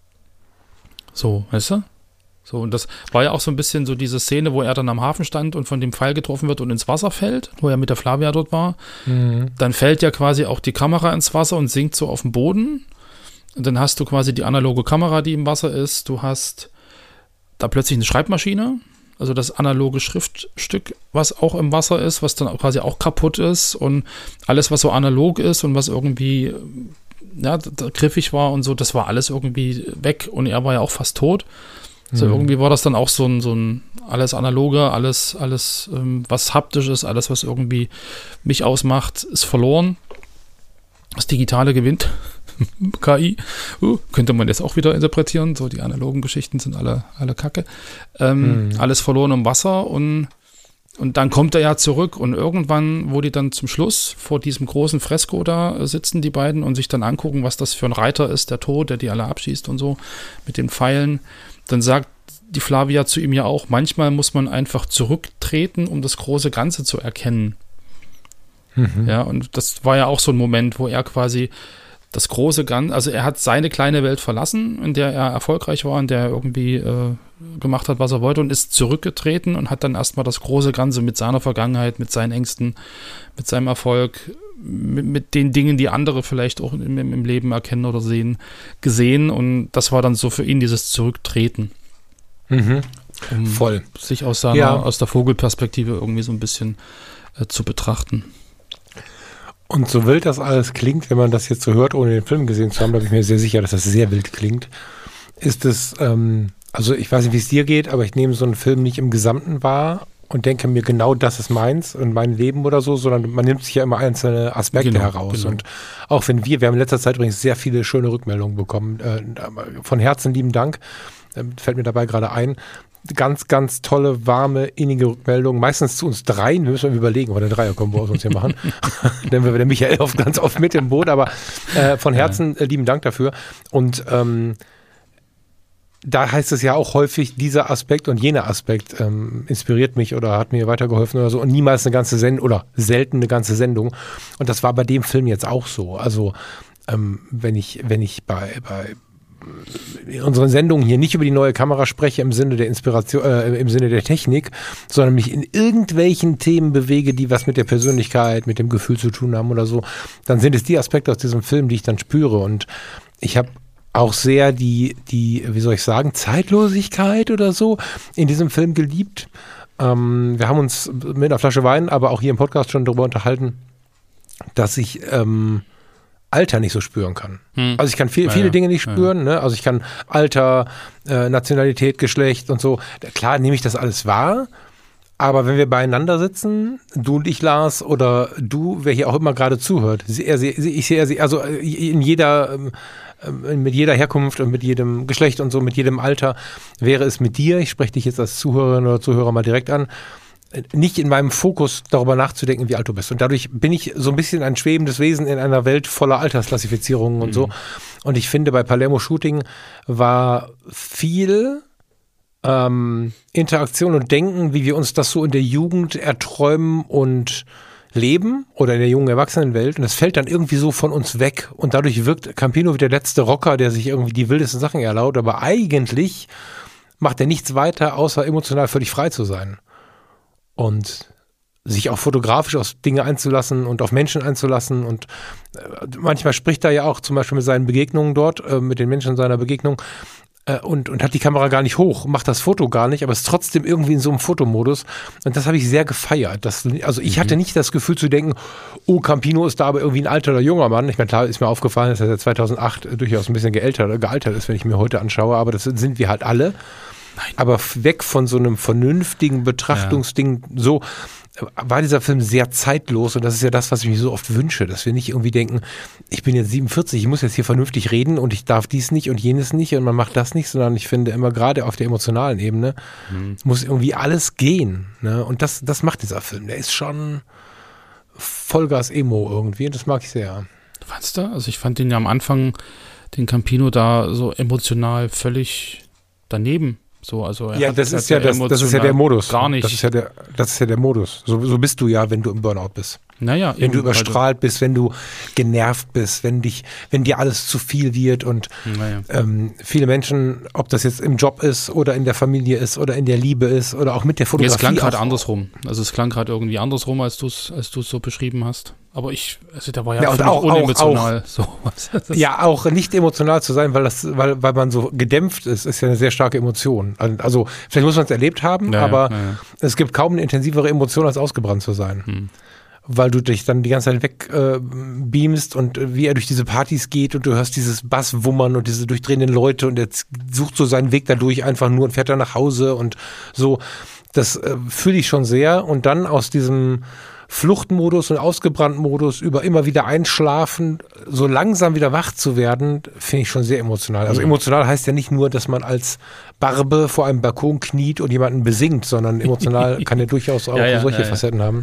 So, weißt du? So, und das war ja auch so ein bisschen so diese Szene, wo er dann am Hafen stand und von dem Pfeil getroffen wird und ins Wasser fällt, wo er mit der Flavia dort war. Mhm. Dann fällt ja quasi auch die Kamera ins Wasser und sinkt so auf den Boden. Und dann hast du quasi die analoge Kamera, die im Wasser ist. Du hast da plötzlich eine Schreibmaschine, also das analoge Schriftstück, was auch im Wasser ist, was dann auch quasi auch kaputt ist. Und alles, was so analog ist und was irgendwie ja, griffig war und so, das war alles irgendwie weg. Und er war ja auch fast tot. So mhm. irgendwie war das dann auch so ein, so ein alles Analoge, alles, alles ähm, was haptisch ist, alles, was irgendwie mich ausmacht, ist verloren. Das Digitale gewinnt. K I. Uh, könnte man jetzt auch wieder interpretieren. So, die analogen Geschichten sind alle, alle Kacke. Ähm, mhm. Alles verloren im Wasser und, und dann kommt er ja zurück und irgendwann, wo die dann zum Schluss vor diesem großen Fresko da sitzen, die beiden, und sich dann angucken, was das für ein Reiter ist, der Tod, der die alle abschießt und so, mit den Pfeilen. Dann sagt die Flavia zu ihm ja auch, manchmal muss man einfach zurücktreten, um das große Ganze zu erkennen. Mhm. Ja, und das war ja auch so ein Moment, wo er quasi das große Ganze, also er hat seine kleine Welt verlassen, in der er erfolgreich war, in der er irgendwie äh, gemacht hat, was er wollte und ist zurückgetreten und hat dann erstmal das große Ganze mit seiner Vergangenheit, mit seinen Ängsten, mit seinem Erfolg, mit, mit den Dingen, die andere vielleicht auch im, im Leben erkennen oder sehen, gesehen und das war dann so für ihn dieses Zurücktreten. Mhm. Um Voll. Sich aus seiner, ja. aus der Vogelperspektive irgendwie so ein bisschen äh, zu betrachten. Und so wild das alles klingt, wenn man das jetzt so hört, ohne den Film gesehen zu haben, da bin ich mir sehr sicher, dass das sehr wild klingt, ist es, ähm, also ich weiß nicht, wie es dir geht, aber ich nehme so einen Film nicht im Gesamten wahr und denke mir, genau das ist meins und mein Leben oder so, sondern man nimmt sich ja immer einzelne Aspekte genau, heraus. Genau. Und auch wenn wir, wir haben in letzter Zeit übrigens sehr viele schöne Rückmeldungen bekommen, äh, von Herzen lieben Dank, äh, fällt mir dabei gerade ein, ganz, ganz tolle, warme, innige Rückmeldungen. Meistens zu uns dreien. Wir müssen überlegen, ob wir eine Dreier-Kombo aus uns hier machen. Dann wir der Michael oft ganz oft mit im Boot. Aber äh, von Herzen äh, lieben Dank dafür. Und ähm, da heißt es ja auch häufig, dieser Aspekt und jener Aspekt ähm, inspiriert mich oder hat mir weitergeholfen oder so. Und niemals eine ganze Sendung oder selten eine ganze Sendung. Und das war bei dem Film jetzt auch so. Also ähm, wenn ich, wenn ich bei, bei in unseren Sendungen hier nicht über die neue Kamera spreche im Sinne der Inspiration, äh, im Sinne der Technik, sondern mich in irgendwelchen Themen bewege, die was mit der Persönlichkeit, mit dem Gefühl zu tun haben oder so, dann sind es die Aspekte aus diesem Film, die ich dann spüre. Und ich habe auch sehr die, die, wie soll ich sagen, Zeitlosigkeit oder so in diesem Film geliebt. Ähm, wir haben uns mit einer Flasche Wein, aber auch hier im Podcast schon darüber unterhalten, dass ich ähm, Alter nicht so spüren kann. Hm. Also ich kann viel, viele ja, Dinge nicht spüren. Ja. Ne? Also ich kann Alter, äh, Nationalität, Geschlecht und so. Klar nehme ich das alles wahr. Aber wenn wir beieinander sitzen, du und ich, Lars, oder du, wer hier auch immer gerade zuhört, ich sehe sie, also in jeder, mit jeder Herkunft und mit jedem Geschlecht und so, mit jedem Alter, wäre es mit dir, ich spreche dich jetzt als Zuhörerin oder Zuhörer mal direkt an, nicht in meinem Fokus darüber nachzudenken, wie alt du bist. Und dadurch bin ich so ein bisschen ein schwebendes Wesen in einer Welt voller Altersklassifizierungen und mhm. so. Und ich finde, bei Palermo Shooting war viel ähm, Interaktion und Denken, wie wir uns das so in der Jugend erträumen und leben oder in der jungen Erwachsenenwelt. Und das fällt dann irgendwie so von uns weg. Und dadurch wirkt Campino wie der letzte Rocker, der sich irgendwie die wildesten Sachen erlaubt. Aber eigentlich macht er nichts weiter, außer emotional völlig frei zu sein. Und sich auch fotografisch auf Dinge einzulassen und auf Menschen einzulassen. Und äh, manchmal spricht er ja auch zum Beispiel mit seinen Begegnungen dort, äh, mit den Menschen seiner Begegnung äh, und, und hat die Kamera gar nicht hoch, macht das Foto gar nicht, aber ist trotzdem irgendwie in so einem Fotomodus. Und das habe ich sehr gefeiert. Das, also ich mhm. hatte nicht das Gefühl zu denken, oh, Campino ist da aber irgendwie ein alter oder junger Mann. Ich meine, klar ist mir aufgefallen, dass er seit zweitausendacht durchaus ein bisschen gealtert, gealtert ist, wenn ich mir heute anschaue, aber das sind wir halt alle. Nein. Aber weg von so einem vernünftigen Betrachtungsding, ja. so war dieser Film sehr zeitlos und das ist ja das, was ich mir so oft wünsche, dass wir nicht irgendwie denken, ich bin jetzt siebenundvierzig, ich muss jetzt hier vernünftig reden und ich darf dies nicht und jenes nicht und man macht das nicht, sondern ich finde immer gerade auf der emotionalen Ebene mhm. muss irgendwie alles gehen. Ne? Und das, das macht dieser Film. Der ist schon Vollgas-Emo irgendwie und das mag ich sehr. Fandst du? Also ich fand den ja am Anfang, den Campino da so emotional völlig daneben. So, also ja, das ist ja, das, das ist ja der Modus. Gar nicht. Das ist ja der, das ist ja der Modus. So, so bist du ja, wenn du im Burnout bist. Naja, wenn eben, du überstrahlt also, bist, wenn du genervt bist, wenn dich, wenn dir alles zu viel wird und naja. ähm, viele Menschen, ob das jetzt im Job ist oder in der Familie ist oder in der Liebe ist oder auch mit der Fotografie. Es klang gerade andersrum. Also es klang gerade irgendwie andersrum, als du es, als du es so beschrieben hast. Aber ich, also da war ja, ja und auch unemotional. Auch, auch, so, ja, auch nicht emotional zu sein, weil das, weil, weil man so gedämpft ist, ist ja eine sehr starke Emotion. Also vielleicht muss man es erlebt haben, ja, aber ja, ja. es gibt kaum eine intensivere Emotion, als ausgebrannt zu sein. Hm. Weil du dich dann die ganze Zeit weg äh, beamst und äh, wie er durch diese Partys geht und du hörst dieses Basswummern und diese durchdrehenden Leute und er sucht so seinen Weg dadurch einfach nur und fährt dann nach Hause und so. Das äh, fühle ich schon sehr und dann aus diesem Fluchtmodus und Ausgebrannt-Modus über immer wieder einschlafen, so langsam wieder wach zu werden, finde ich schon sehr emotional. Also emotional heißt ja nicht nur, dass man als Barbe vor einem Balkon kniet und jemanden besingt, sondern emotional kann ja durchaus auch ja, ja, solche ja, ja. Facetten haben.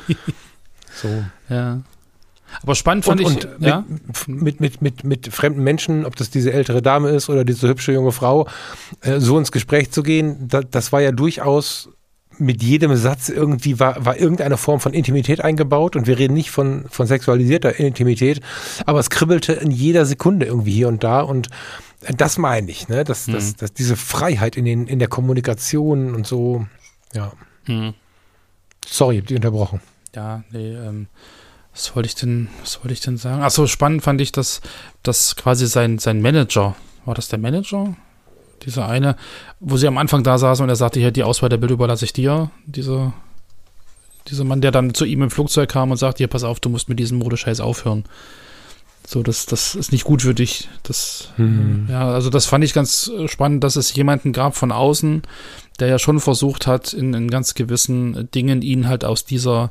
So. Ja. Aber spannend fand und, ich, und ja? mit, mit, mit, mit fremden Menschen, ob das diese ältere Dame ist oder diese hübsche junge Frau, äh, so ins Gespräch zu gehen, da, das war ja durchaus mit jedem Satz irgendwie war, war irgendeine Form von Intimität eingebaut und wir reden nicht von, von sexualisierter Intimität, aber es kribbelte in jeder Sekunde irgendwie hier und da und das meine ich, ne, dass, mhm. dass, dass diese Freiheit in, den, in der Kommunikation und so, ja. Mhm. Sorry, ich hab dich unterbrochen. Ja, nee, ähm, was wollte ich denn, was wollte ich denn sagen? Ach so, spannend fand ich, dass, dass quasi sein, sein Manager, war das der Manager? Dieser eine, wo sie am Anfang da saß und er sagte, hier, die Auswahl der Bilder überlasse ich dir. Dieser, dieser Mann, der dann zu ihm im Flugzeug kam und sagte, hier, pass auf, du musst mit diesem Modescheiß aufhören. So, das, das ist nicht gut für dich. Das, Mhm. ja, also das fand ich ganz spannend, dass es jemanden gab von außen, der ja schon versucht hat, in, in ganz gewissen Dingen ihn halt aus dieser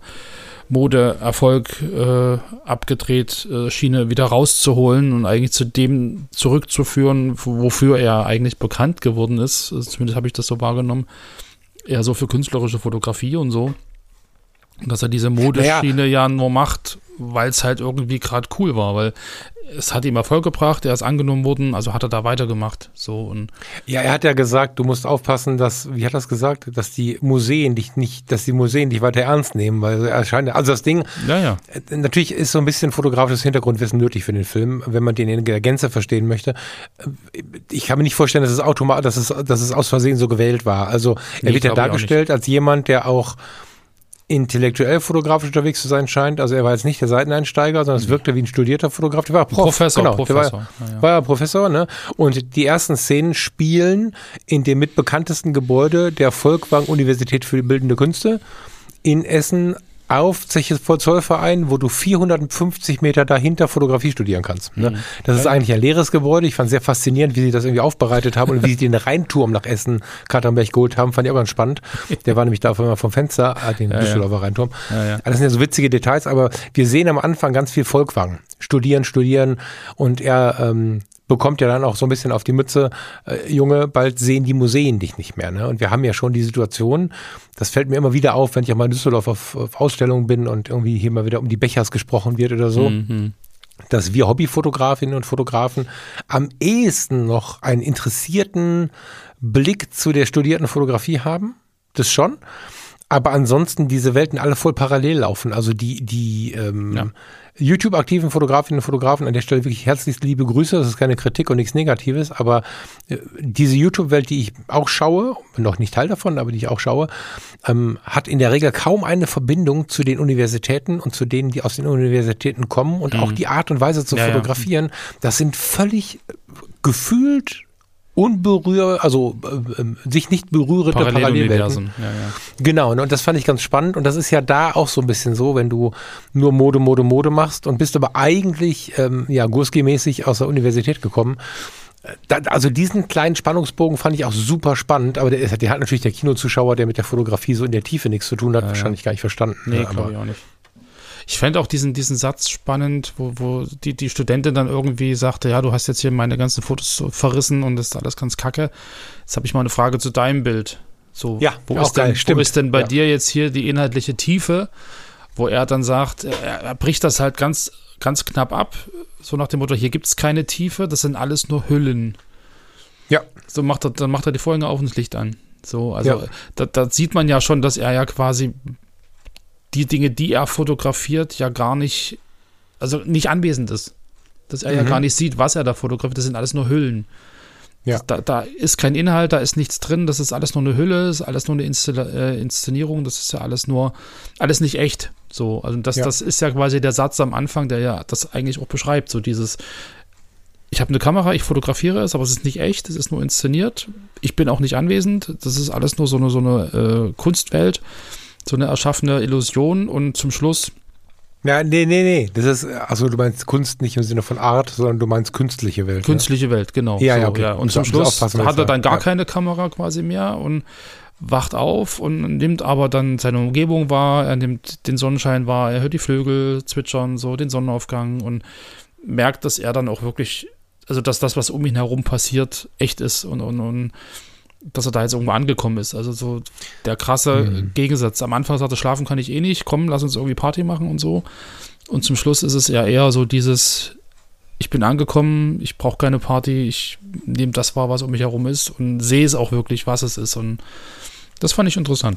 Modeerfolg äh, abgedreht äh, Schiene wieder rauszuholen und eigentlich zu dem zurückzuführen, wofür er eigentlich bekannt geworden ist. Also zumindest habe ich das so wahrgenommen. Eher so für künstlerische Fotografie und so. Und dass er diese Modeschiene naja. ja nur macht, weil es halt irgendwie gerade cool war, weil es hat ihm Erfolg gebracht, er ist angenommen worden, also hat er da weitergemacht. So und ja, er hat ja gesagt, du musst aufpassen, dass, wie hat er das gesagt, dass die Museen dich nicht, dass die Museen dich weiter ernst nehmen, weil er scheint, also das Ding, ja, ja. natürlich ist so ein bisschen fotografisches Hintergrundwissen nötig für den Film, wenn man den in der Gänze verstehen möchte. Ich kann mir nicht vorstellen, dass es automatisch, dass es, dass es aus Versehen so gewählt war. Also er nee, wird ja dargestellt als jemand, der auch intellektuell fotografisch unterwegs zu sein scheint. Also er war jetzt nicht der Seiteneinsteiger, sondern es wirkte wie ein studierter Fotograf. Der war Prof. Professor. Genau, Professor. Der war, ja, ja. war ja Professor, ne? Und die ersten Szenen spielen in dem mitbekanntesten Gebäude der Folkwang-Universität für die Bildende Künste in Essen auf Zeche-Zollverein, wo du vierhundertfünfzig Meter dahinter Fotografie studieren kannst. Ne? Das ist eigentlich ein leeres Gebäude. Ich fand es sehr faszinierend, wie sie das irgendwie aufbereitet haben und wie sie den Rheinturm nach Essen, Katernberg geholt haben. Fand ich auch ganz spannend. Der war nämlich da auf einmal vom Fenster, den ja, Düsseldorfer ja. Rheinturm. Ja, ja. Das sind ja so witzige Details, aber wir sehen am Anfang ganz viel Folkwang. Studieren, studieren und er ähm, bekommt ja dann auch so ein bisschen auf die Mütze, äh, Junge, bald sehen die Museen dich nicht mehr. Ne? Und wir haben ja schon die Situation, das fällt mir immer wieder auf, wenn ich auch mal in Düsseldorf auf, auf Ausstellungen bin und irgendwie hier mal wieder um die Bechers gesprochen wird oder so, Mhm. dass wir Hobbyfotografinnen und Fotografen am ehesten noch einen interessierten Blick zu der studierten Fotografie haben. Das schon. Aber ansonsten diese Welten alle voll parallel laufen. Also die, die ähm, Ja. YouTube-aktiven Fotografinnen und Fotografen an der Stelle wirklich herzlichst liebe Grüße. Das ist keine Kritik und nichts Negatives, aber äh, diese YouTube-Welt, die ich auch schaue, bin noch nicht Teil davon, aber die ich auch schaue, ähm, hat in der Regel kaum eine Verbindung zu den Universitäten und zu denen, die aus den Universitäten kommen und Mhm. auch die Art und Weise zu Ja, ja. fotografieren. Das sind völlig gefühlt unberühr, also äh, äh, sich nicht berührende Parallelwelten. Paralleluniversen. Ja, ja. Genau, ne, und das fand ich ganz spannend und das ist ja da auch so ein bisschen so, wenn du nur Mode, Mode, Mode machst und bist aber eigentlich ähm, ja Gursky-mäßig aus der Universität gekommen. Da, also diesen kleinen Spannungsbogen fand ich auch super spannend, aber der, ist, der hat natürlich der Kinozuschauer, der mit der Fotografie so in der Tiefe nichts zu tun hat, Ja, ja. wahrscheinlich gar nicht verstanden. Nee, ne, glaube aber ich auch nicht. Ich fände auch diesen, diesen Satz spannend, wo, wo die, die Studentin dann irgendwie sagte, ja, du hast jetzt hier meine ganzen Fotos so verrissen und das ist alles ganz kacke. Jetzt habe ich mal eine Frage zu deinem Bild. So, Ja, wo auch ist denn, geil, wo stimmt. ist denn bei Ja. dir jetzt hier die inhaltliche Tiefe, wo er dann sagt, er, er bricht das halt ganz, ganz knapp ab, so nach dem Motto, hier gibt es keine Tiefe, das sind alles nur Hüllen. ja, So macht er, dann macht er die Vorhänge auf und das Licht an. So, also Ja. da, da sieht man ja schon, dass er ja quasi die Dinge, die er fotografiert, ja gar nicht, also nicht anwesend ist. Dass er ja Mhm. gar nicht sieht, was er da fotografiert, das sind alles nur Hüllen. Ja. Da, da ist kein Inhalt, da ist nichts drin, das ist alles nur eine Hülle, das ist alles nur eine Inszenierung, äh, Inszenierung, das ist ja alles nur, alles nicht echt. So, also das, Ja. das ist ja quasi der Satz am Anfang, der ja das eigentlich auch beschreibt, so dieses, ich habe eine Kamera, ich fotografiere es, aber es ist nicht echt, es ist nur inszeniert. Ich bin auch nicht anwesend, das ist alles nur so eine, so eine äh, Kunstwelt, so eine erschaffene Illusion und zum Schluss ja, nee, nee, nee, das ist, also du meinst Kunst nicht im Sinne von Art, sondern du meinst künstliche Welt. künstliche Welt, genau. Ja, so, ja, okay. Und Muss- zum muss Schluss aufpassen, was hat er ich dann sage. gar Ja. keine Kamera quasi mehr und wacht auf und nimmt aber dann seine Umgebung wahr, er nimmt den Sonnenschein wahr, er hört die Vögel zwitschern, so den Sonnenaufgang und merkt, dass er dann auch wirklich, also dass das, was um ihn herum passiert, echt ist und, und, und dass er da jetzt irgendwo angekommen ist. Also so der krasse Mhm. Gegensatz. Am Anfang sagt er, schlafen kann ich eh nicht, komm, lass uns irgendwie Party machen und so. Und zum Schluss ist es ja eher so dieses, ich bin angekommen, ich brauche keine Party, ich nehme das wahr, was um mich herum ist und sehe es auch wirklich, was es ist. Und das fand ich interessant.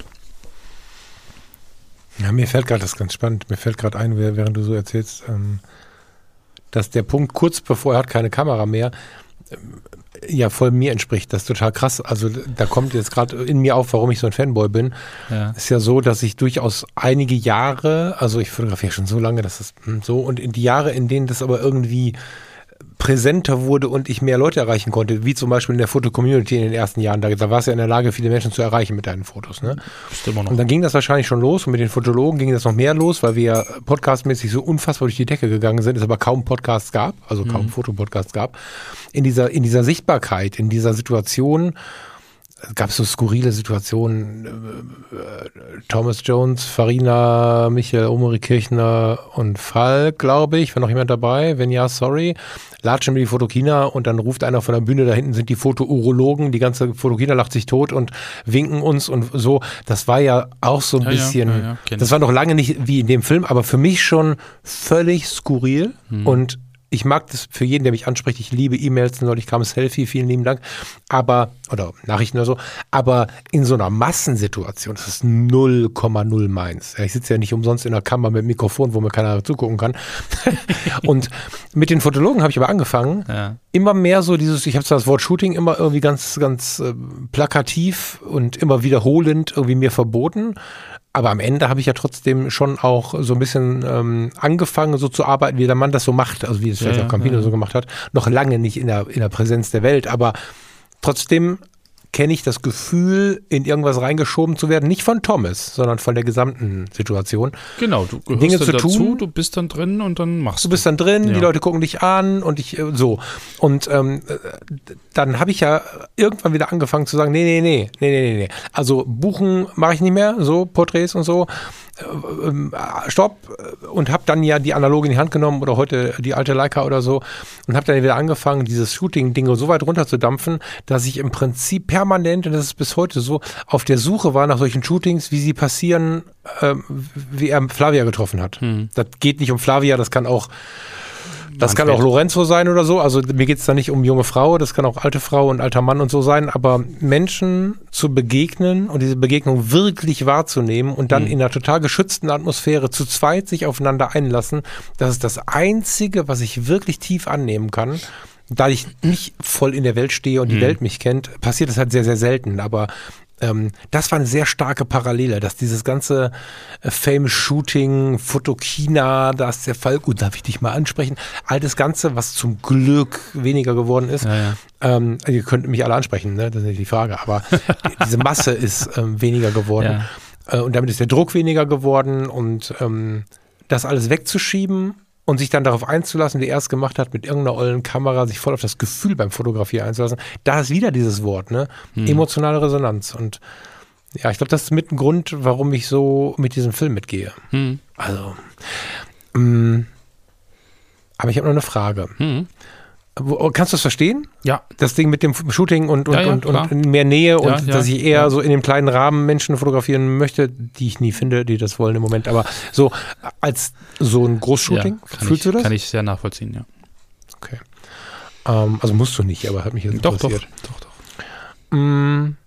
Ja, mir fällt gerade das ist ganz spannend. Mir fällt gerade ein, während du so erzählst, ähm, dass der Punkt kurz bevor er hat keine Kamera mehr, ähm, ja voll mir entspricht. Das ist total krass. Also da kommt jetzt gerade in mir auf, warum ich so ein Fanboy bin. Ja. Ist ja so, dass ich durchaus einige Jahre, also ich fotografiere schon so lange, dass es hm, so und in die Jahre, in denen das aber irgendwie präsenter wurde und ich mehr Leute erreichen konnte, wie zum Beispiel in der Foto-Community in den ersten Jahren. Da, da warst du ja in der Lage, viele Menschen zu erreichen mit deinen Fotos. Ne? Stimmt noch. Und dann ging das wahrscheinlich schon los und mit den Fotologen ging das noch mehr los, weil wir ja podcastmäßig so unfassbar durch die Decke gegangen sind, es aber kaum Podcasts gab, also kaum mhm. Fotopodcasts gab. In dieser, in dieser Sichtbarkeit, in dieser Situation gab es so skurrile Situationen. Äh, Thomas Jones, Farina, Michael, Omri Kirchner und Falk, glaube ich. War noch jemand dabei? Wenn ja, sorry. Latschen wir die Fotokina und dann ruft einer von der Bühne, da hinten sind die Fotourologen, die ganze Fotokina lacht sich tot und winken uns und so. Das war ja auch so ein ja, bisschen, ja, ja, ja, das war noch lange nicht wie in dem Film, aber für mich schon völlig skurril hm. und ich mag das für jeden, der mich anspricht. Ich liebe E-Mails, neulich kam ein Selfie, vielen lieben Dank. Aber, oder Nachrichten oder so, aber in so einer Massensituation, das ist null Komma null meins. Ich sitze ja nicht umsonst in der Kammer mit Mikrofon, wo mir keiner zugucken kann. Und mit den Fotologen habe ich aber angefangen, ja. immer mehr so dieses, ich habe zwar das Wort Shooting immer irgendwie ganz, ganz äh, plakativ und immer wiederholend irgendwie mir verboten. Aber am Ende habe ich ja trotzdem schon auch so ein bisschen ähm, angefangen, so zu arbeiten, wie der Mann das so macht, also wie es vielleicht ja, auch Campino ja. so gemacht hat. Noch lange nicht in der, in der Präsenz der Welt, aber trotzdem kenne ich das Gefühl, in irgendwas reingeschoben zu werden, nicht von Thomas, sondern von der gesamten Situation. Genau, du gehörst Dinge dann zu dazu, tun, du bist dann drin und dann machst du. Du bist dann drin, ja. die Leute gucken dich an und ich so. Und ähm, dann habe ich ja irgendwann wieder angefangen zu sagen, nee, nee, nee, nee, nee, nee. Also buchen mache ich nicht mehr, so Porträts und so. Stopp und habe dann ja die analoge in die Hand genommen oder heute die alte Leica oder so und habe dann wieder angefangen, dieses Shooting-Ding so weit runterzudampfen, dass ich im Prinzip permanent, und das ist bis heute so, auf der Suche war nach solchen Shootings, wie sie passieren, ähm, wie er Flavia getroffen hat. Hm. Das geht nicht um Flavia, das kann auch Das Manfred. Kann auch Lorenzo sein oder so. Also mir geht es da nicht um junge Frau, das kann auch alte Frau und alter Mann und so sein. Aber Menschen zu begegnen und diese Begegnung wirklich wahrzunehmen und dann mhm. in einer total geschützten Atmosphäre zu zweit sich aufeinander einlassen, das ist das Einzige, was ich wirklich tief annehmen kann. Da ich nicht voll in der Welt stehe und die mhm. Welt mich kennt, passiert das halt sehr, sehr selten. Aber Ähm, das war eine sehr starke Parallele, dass dieses ganze äh, Famous Shooting, Fotokina, da ist der Fall, gut, darf ich dich mal ansprechen, all das Ganze, was zum Glück weniger geworden ist, ja, ja. Ähm, ihr könnt mich alle ansprechen, ne? Das ist nicht die Frage, aber die, diese Masse ist ähm, weniger geworden ja. äh, und damit ist der Druck weniger geworden und ähm, das alles wegzuschieben und sich dann darauf einzulassen, wie er es gemacht hat, mit irgendeiner ollen Kamera, sich voll auf das Gefühl beim Fotografieren einzulassen. Da ist wieder dieses Wort, ne? Mhm. Emotionale Resonanz. Und ja, ich glaube, das ist mit ein Grund, warum ich so mit diesem Film mitgehe. Mhm. Also, mh, aber ich habe noch eine Frage. Mhm. Wo, kannst du es verstehen? Ja. Das Ding mit dem Shooting und, und, ja, ja, und, und mehr Nähe und ja, ja, dass ich eher ja. so in dem kleinen Rahmen Menschen fotografieren möchte, die ich nie finde, die das wollen im Moment. Aber so als so ein Großshooting, ja, fühlst ich, du das? Kann ich sehr nachvollziehen, ja. Okay. Ähm, also musst du nicht, aber hat mich jetzt doch, interessiert. Doch, doch, doch. Mm,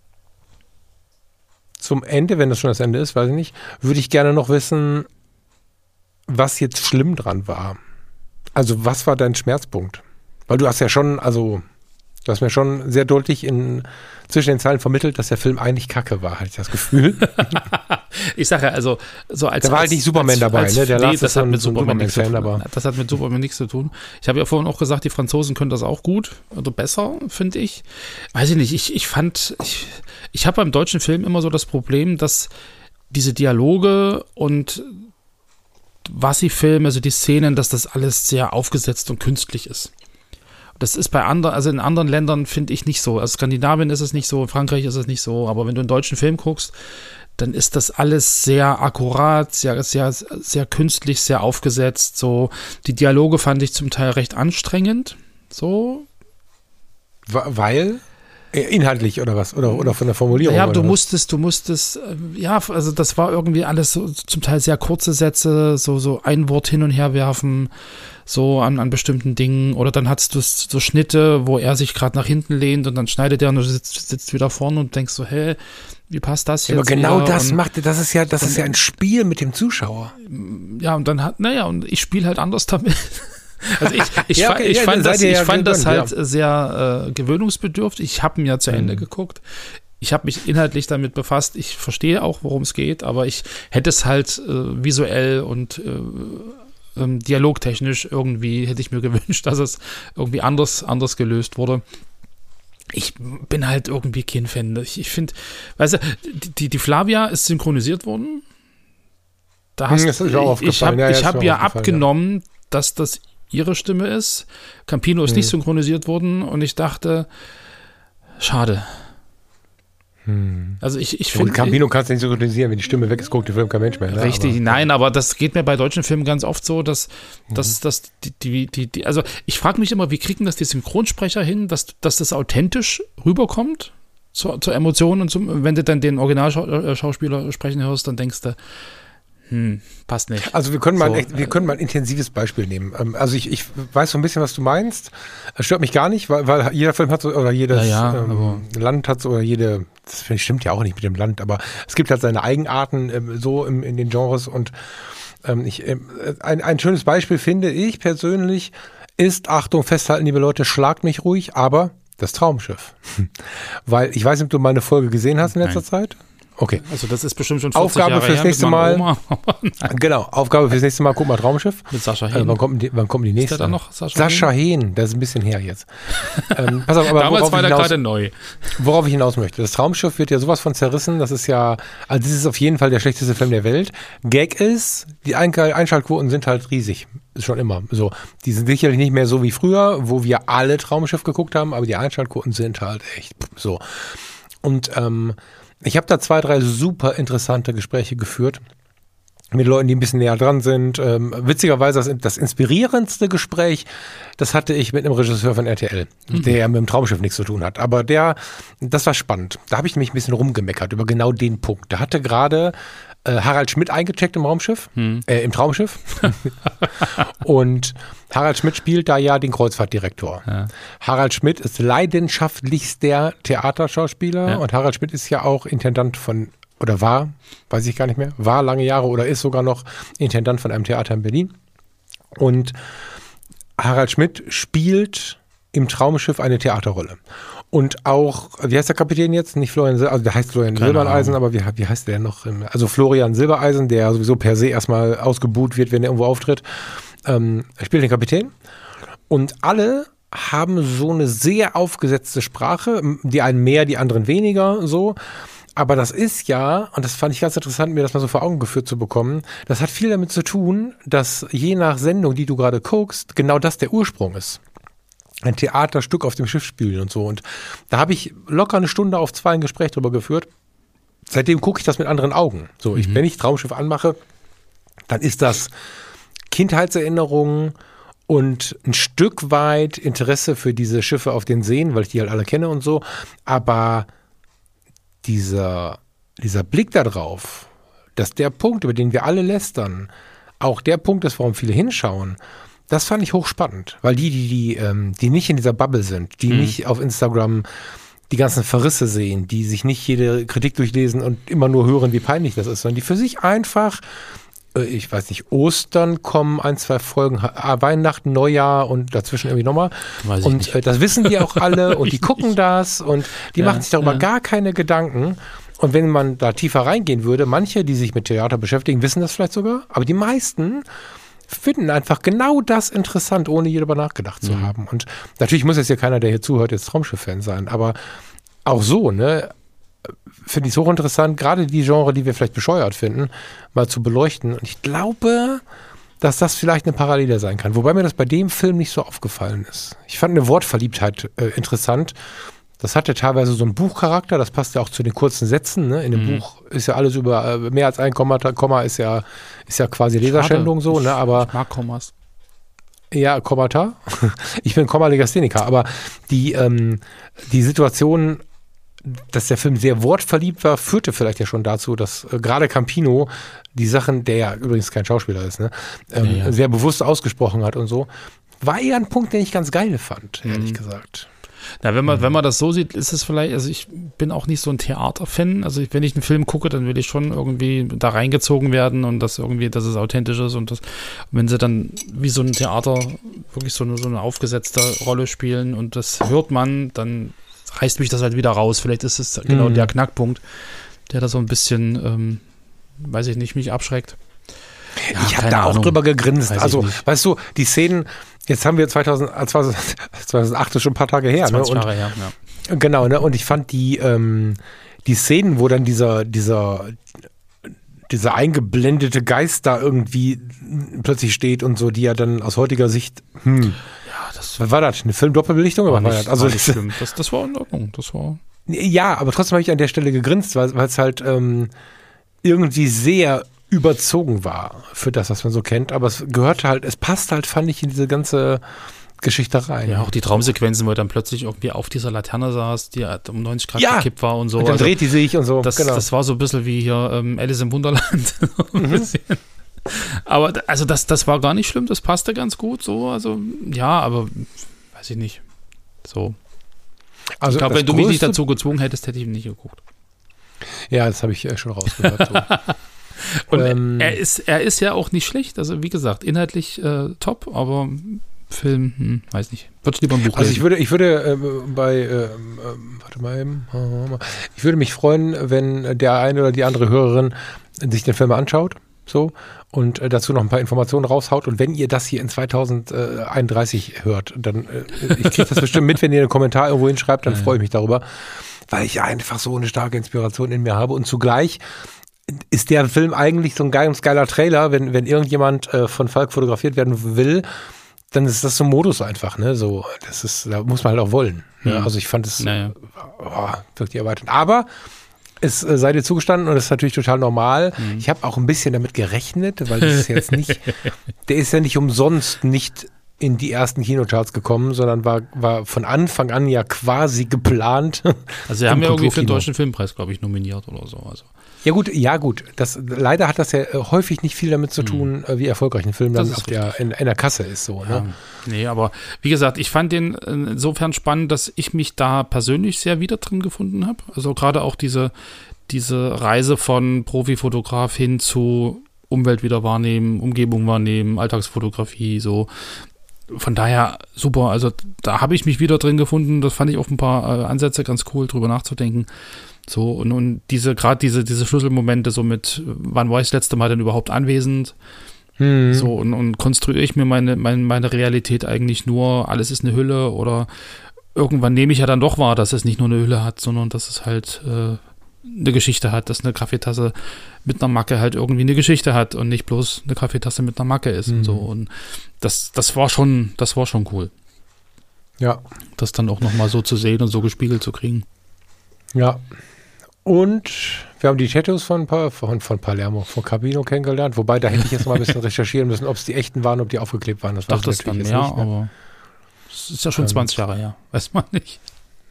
zum Ende, wenn das schon das Ende ist, weiß ich nicht, würde ich gerne noch wissen, was jetzt schlimm dran war. Also was war dein Schmerzpunkt? Weil du hast ja schon, also du hast mir schon sehr deutlich in, zwischen den Zeilen vermittelt, dass der Film eigentlich Kacke war, hatte ich das Gefühl. Ich sage ja, also so als da war halt nicht Superman als, dabei, als, ne? Der nee, das hat mit Superman, Superman Fan, aber das hat mit Superman nichts zu tun. Ich habe ja vorhin auch gesagt, die Franzosen können das auch gut, also besser, finde ich. Weiß ich nicht, ich, ich fand, ich, ich habe beim deutschen Film immer so das Problem, dass diese Dialoge und was sie filmen, also die Szenen, dass das alles sehr aufgesetzt und künstlich ist. Das ist bei anderen, also in anderen Ländern finde ich nicht so. Also Skandinavien ist es nicht so, in Frankreich ist es nicht so, aber wenn du einen deutschen Film guckst, dann ist das alles sehr akkurat, sehr, sehr, sehr künstlich, sehr aufgesetzt. So, die Dialoge fand ich zum Teil recht anstrengend. So. Weil? Inhaltlich oder was? Oder, oder von der Formulierung? Ja, du was? musstest, du musstest, ja, also das war irgendwie alles so, zum Teil sehr kurze Sätze, so, so ein Wort hin und her werfen, so an, an bestimmten Dingen. Oder dann hattest du so Schnitte, wo er sich gerade nach hinten lehnt und dann schneidet er und du sitzt, sitzt wieder vorne und denkst so, hä, wie passt das jetzt? Ja, aber genau wieder? das und, macht, das ist ja, das ist ja ein Spiel mit dem Zuschauer. Ja, und dann hat, naja, und ich spiele halt anders damit. Also ich, ich, ja, okay, ich ja, fand, das, ich ja fand das halt ja. sehr äh, gewöhnungsbedürftig. Ich habe ihn ja zu Ende mhm. geguckt. Ich habe mich inhaltlich damit befasst. Ich verstehe auch, worum es geht, aber ich hätte es halt äh, visuell und äh, ähm, dialogtechnisch irgendwie hätte ich mir gewünscht, dass es irgendwie anders, anders gelöst wurde. Ich bin halt irgendwie kein Fan. Ich, ich finde, weißt du, die, die Flavia ist synchronisiert worden. Da hast, das ist auch aufgefallen. Ich habe ja, ich hab ja aufgefallen, abgenommen, ja. dass das ihre Stimme ist. Campino ist hm. nicht synchronisiert worden und ich dachte, schade. Hm. Also ich, ich finde. Campino kannst du nicht synchronisieren, wenn die Stimme weg ist, guckt der Film kein Mensch mehr. Ne? Richtig, aber, nein, aber das geht mir bei deutschen Filmen ganz oft so, dass, mhm. dass, dass die, die, die, die, also ich frage mich immer, wie kriegen das die Synchronsprecher hin, dass, dass das authentisch rüberkommt zur, zur Emotion und zum, wenn du dann den Originalschauspieler sprechen hörst, dann denkst du, Hm, passt nicht. Also wir können mal, so, echt, wir können mal ein intensives Beispiel nehmen. Also ich, ich weiß so ein bisschen, was du meinst. Es stört mich gar nicht, weil, weil jeder Film hat so, oder jedes ja, ja, ähm, Land hat so, oder jede, das finde ich, stimmt ja auch nicht mit dem Land, aber es gibt halt seine Eigenarten ähm, so im, in den Genres und ähm, ich, ähm, ein, ein schönes Beispiel finde ich persönlich ist, Achtung, festhalten, liebe Leute, schlagt mich ruhig, aber das Traumschiff. Weil ich weiß nicht, ob du mal eine Folge gesehen hast in letzter Nein. Zeit. Okay. Also das ist bestimmt schon vierzig Aufgabe Jahre fürs her nächste mit Mal. Oma. Genau, Aufgabe fürs nächste Mal, guck mal, Traumschiff. Mit Sascha Hehn. Also wann, kommt die, wann kommt die nächste? Ist der da noch Sascha, Sascha Hehn? Hehn, das ist ein bisschen her jetzt. ähm, pass auf, aber damals war der gerade neu. Worauf ich hinaus möchte. Das Traumschiff wird ja sowas von zerrissen, das ist ja, also das ist auf jeden Fall der schlechteste Film der Welt. Gag ist, die Einschaltquoten sind halt riesig. Ist schon immer so. Die sind sicherlich nicht mehr so wie früher, wo wir alle Traumschiff geguckt haben, aber die Einschaltquoten sind halt echt so. Und ähm, ich habe da zwei, drei super interessante Gespräche geführt mit Leuten, die ein bisschen näher dran sind. Ähm, witzigerweise das, das inspirierendste Gespräch, das hatte ich mit einem Regisseur von R T L, mhm. der mit dem Traumschiff nichts zu tun hat. Aber der, das war spannend. Da habe ich mich ein bisschen rumgemeckert über genau den Punkt. Da hatte gerade äh, Harald Schmidt eingecheckt im Raumschiff, mhm. äh, im Traumschiff. Und Harald Schmidt spielt da ja den Kreuzfahrtdirektor. Ja. Harald Schmidt ist leidenschaftlichster Theaterschauspieler ja. und Harald Schmidt ist ja auch Intendant von, oder war, weiß ich gar nicht mehr, war lange Jahre oder ist sogar noch Intendant von einem Theater in Berlin. Und Harald Schmidt spielt im Traumschiff eine Theaterrolle. Und auch, wie heißt der Kapitän jetzt? Nicht Florian Silbereisen, also der heißt Florian Keine Silbereisen, Ahnung. aber wie, wie heißt der noch? Also Florian Silbereisen, der sowieso per se erstmal ausgebuht wird, wenn er irgendwo auftritt. Ähm, er spielt den Kapitän. Und alle haben so eine sehr aufgesetzte Sprache. Die einen mehr, die anderen weniger, so. Aber das ist ja, und das fand ich ganz interessant, mir das mal so vor Augen geführt zu bekommen, das hat viel damit zu tun, dass je nach Sendung, die du gerade guckst, genau das der Ursprung ist. Ein Theaterstück auf dem Schiff spielen und so. Und da habe ich locker eine Stunde auf zwei ein Gespräch drüber geführt. Seitdem gucke ich das mit anderen Augen. So, ich, mhm. wenn ich Traumschiff anmache, dann ist das Kindheitserinnerungen und ein Stück weit Interesse für diese Schiffe auf den Seen, weil ich die halt alle kenne und so. Aber dieser, dieser Blick da drauf, dass der Punkt, über den wir alle lästern, auch der Punkt ist, warum viele hinschauen, das fand ich hochspannend, weil die, die, die, ähm, die nicht in dieser Bubble sind, die mhm. nicht auf Instagram die ganzen Verrisse sehen, die sich nicht jede Kritik durchlesen und immer nur hören, wie peinlich das ist, sondern die für sich einfach, äh, ich weiß nicht, Ostern kommen, ein, zwei Folgen, ha- Weihnachten, Neujahr und dazwischen irgendwie nochmal. Weiß ich und nicht. Äh, das wissen die auch alle und die gucken nicht. das und die ja, machen sich darüber ja. gar keine Gedanken. Und wenn man da tiefer reingehen würde, manche, die sich mit Theater beschäftigen, wissen das vielleicht sogar, aber die meisten finden einfach genau das interessant, ohne je darüber nachgedacht zu mhm. haben. Und natürlich muss jetzt hier keiner, der hier zuhört, jetzt Traumschiff-Fan sein, aber auch so, ne, finde ich es hochinteressant, gerade die Genre, die wir vielleicht bescheuert finden, mal zu beleuchten. Und ich glaube, dass das vielleicht eine Parallele sein kann. Wobei mir das bei dem Film nicht so aufgefallen ist. Ich fand eine Wortverliebtheit äh, interessant. Das hatte teilweise so einen Buchcharakter, das passt ja auch zu den kurzen Sätzen. Ne? In dem mhm. Buch ist ja alles über äh, mehr als ein Komma, Komma ist ja, ist ja quasi Leserschändung so, ne? Aber ich mag Kommas. Ja, Kommata. Ich bin Komma-Legastheniker, aber die, ähm, die Situation, dass der Film sehr wortverliebt war, führte vielleicht ja schon dazu, dass äh, gerade Campino die Sachen, der ja übrigens kein Schauspieler ist, ne, ähm, ja, ja. sehr bewusst ausgesprochen hat und so. War eher ein Punkt, den ich ganz geil fand, ehrlich mhm. gesagt. Na, wenn man, wenn man das so sieht, ist es vielleicht, also ich bin auch nicht so ein Theater-Fan, also ich, wenn ich einen Film gucke, dann will ich schon irgendwie da reingezogen werden und das irgendwie, dass es authentisch ist und das, wenn sie dann wie so ein Theater wirklich so eine, so eine aufgesetzte Rolle spielen und das hört man, dann reißt mich das halt wieder raus. Vielleicht ist es genau mhm. der Knackpunkt, der da so ein bisschen, ähm, weiß ich nicht, mich abschreckt. Ja, ich habe keine da auch Ahnung. drüber gegrinst. Weiß ich Also, nicht. weißt du, die Szenen, jetzt haben wir zweitausend, zweitausendacht ist schon ein paar Tage her. zwanzig Ne? Jahre her, ja. Und, genau, ne? Und ich fand die, ähm, die Szenen, wo dann dieser, dieser, dieser eingeblendete Geist da irgendwie plötzlich steht und so, die ja dann aus heutiger Sicht, hm, Ja, das was war das? Eine Filmdoppelbelichtung? war Oder was nicht, war das? Also, war nicht das, schlimm. Das, das war in Ordnung. Das war. ja, aber trotzdem habe ich an der Stelle gegrinst, weil es halt ähm, irgendwie sehr überzogen war für das, was man so kennt. Aber es gehört halt, es passt halt, fand ich, in diese ganze Geschichte rein. Ja, auch die Traumsequenzen, wo er dann plötzlich irgendwie auf dieser Laterne saß, die halt um neunzig Grad Ja. gekippt war und so. Und dann Also, dreht die sich und so. das, genau. das war so ein bisschen wie hier ähm, Alice im Wunderland. Ein bisschen. Aber d- also das, das war gar nicht schlimm, das passte ganz gut so. Also ja, aber weiß ich nicht. So. also Ich glaube, das wenn du mich nicht größte- dazu gezwungen hättest, hätte ich ihn nicht geguckt. Ja, das habe ich äh, schon rausgehört. So. Und Ähm, er ist, er ist ja auch nicht schlecht. Also wie gesagt, inhaltlich äh, top, aber Film, hm, weiß nicht. Würdest du lieber ein Buch Also lesen? ich würde, ich würde äh, bei, äh, äh, warte mal eben, ich würde mich freuen, wenn der eine oder die andere Hörerin sich den Film anschaut, so, und äh, dazu noch ein paar Informationen raushaut. Und wenn ihr das hier in zweitausendeinunddreißig hört, dann, äh, ich kriege das bestimmt mit, wenn ihr einen Kommentar irgendwo hinschreibt, dann Ja, ja. freue ich mich darüber, weil ich einfach so eine starke Inspiration in mir habe. Und zugleich ist der Film eigentlich so ein ganz geiler Trailer, wenn, wenn irgendjemand äh, von Falk fotografiert werden will, dann ist das so ein Modus einfach, ne? So, das ist, da muss man halt auch wollen. Ne? Mhm. Also ich fand es Naja. oh, wirklich erweitert. Aber es äh, sei dir zugestanden und das ist natürlich total normal. Mhm. Ich habe auch ein bisschen damit gerechnet, weil das ist jetzt nicht, der ist ja nicht umsonst nicht in die ersten Kinocharts gekommen, sondern war, war von Anfang an ja quasi geplant. Also sie haben im ja irgendwie für den Kulturkino. Deutschen Filmpreis, glaube ich, nominiert oder so. Also. Ja gut, ja gut. Das, leider hat das ja äh, häufig nicht viel damit zu tun, äh, wie erfolgreich ein Film dann Das ist auf der, in, in der Kasse ist. So, Ja, ne? nee, aber wie gesagt, ich fand den insofern spannend, dass ich mich da persönlich sehr wieder drin gefunden habe. Also gerade auch diese, diese Reise von Profifotograf hin zu Umwelt wieder wahrnehmen, Umgebung wahrnehmen, Alltagsfotografie, so. Von daher super, also da habe ich mich wieder drin gefunden. Das fand ich auf ein paar äh, Ansätze ganz cool, drüber nachzudenken. So, und, und diese, gerade diese, diese Schlüsselmomente, so mit, wann war ich das letzte Mal denn überhaupt anwesend? Hm. So, und, und konstruiere ich mir meine, meine, meine Realität eigentlich nur, alles ist eine Hülle, oder irgendwann nehme ich ja dann doch wahr, dass es nicht nur eine Hülle hat, sondern dass es halt äh, eine Geschichte hat, dass eine Kaffeetasse mit einer Macke halt irgendwie eine Geschichte hat und nicht bloß eine Kaffeetasse mit einer Macke ist Mhm. und so. Und das, das war schon, das war schon cool, Ja, das dann auch nochmal so zu sehen und so gespiegelt zu kriegen. ja. Und wir haben die Tattoos von, Pa- von, von Palermo, von Cabino kennengelernt. Wobei, da hätte ich jetzt mal ein bisschen recherchieren müssen, ob es die echten waren, ob die aufgeklebt waren. Das Ich dachte weiß das ich dann natürlich mehr, jetzt nicht, ne? aber es ist ja schon Ähm, zwanzig Jahre her, weiß man nicht.